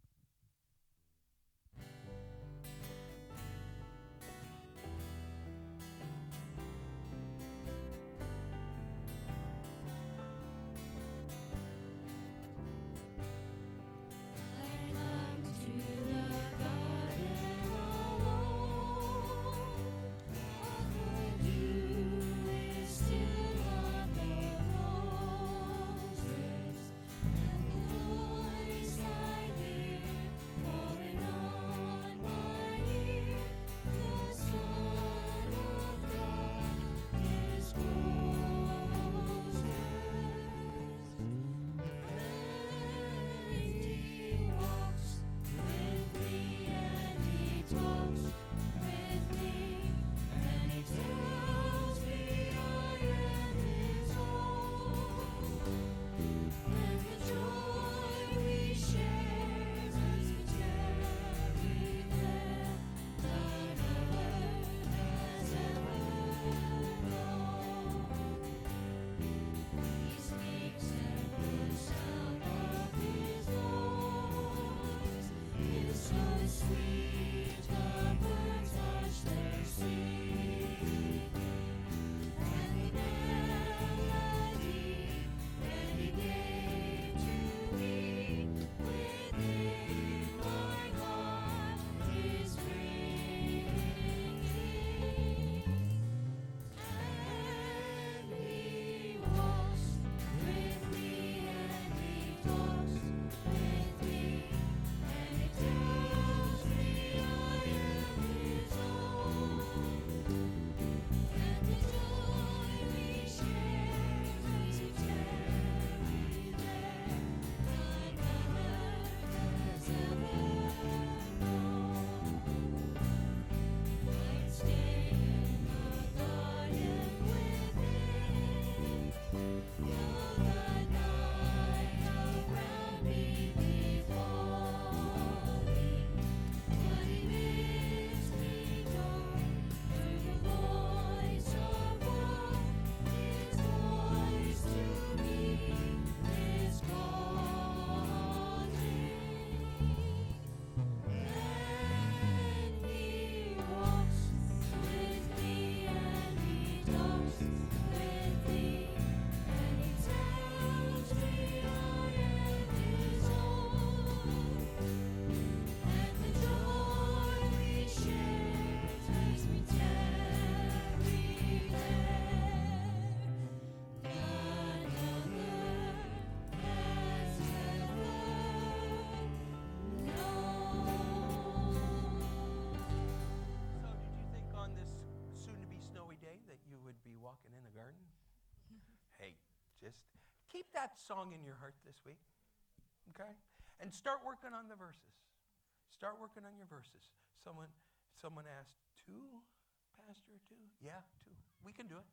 Keep that song in your heart this week, okay? And start working on the verses. Start working on your verses. Someone, someone asked, two, Pastor, two? Yeah, two. We can do it.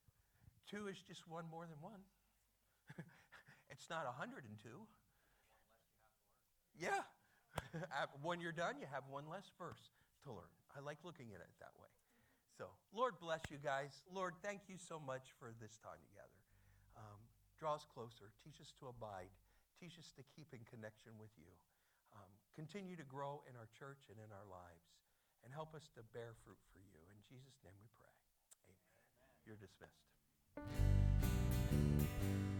Two is just one more than one. It's not one hundred two. Yeah. When you're done, you have one less verse to learn. I like looking at it that way. So, Lord bless you guys. Lord, thank you so much for this time together. Um, draw us closer. Teach us to abide. Teach us to keep in connection with you. Um, continue to grow in our church and in our lives. And help us to bear fruit for you. In Jesus' name we pray. Amen. Amen. You're dismissed.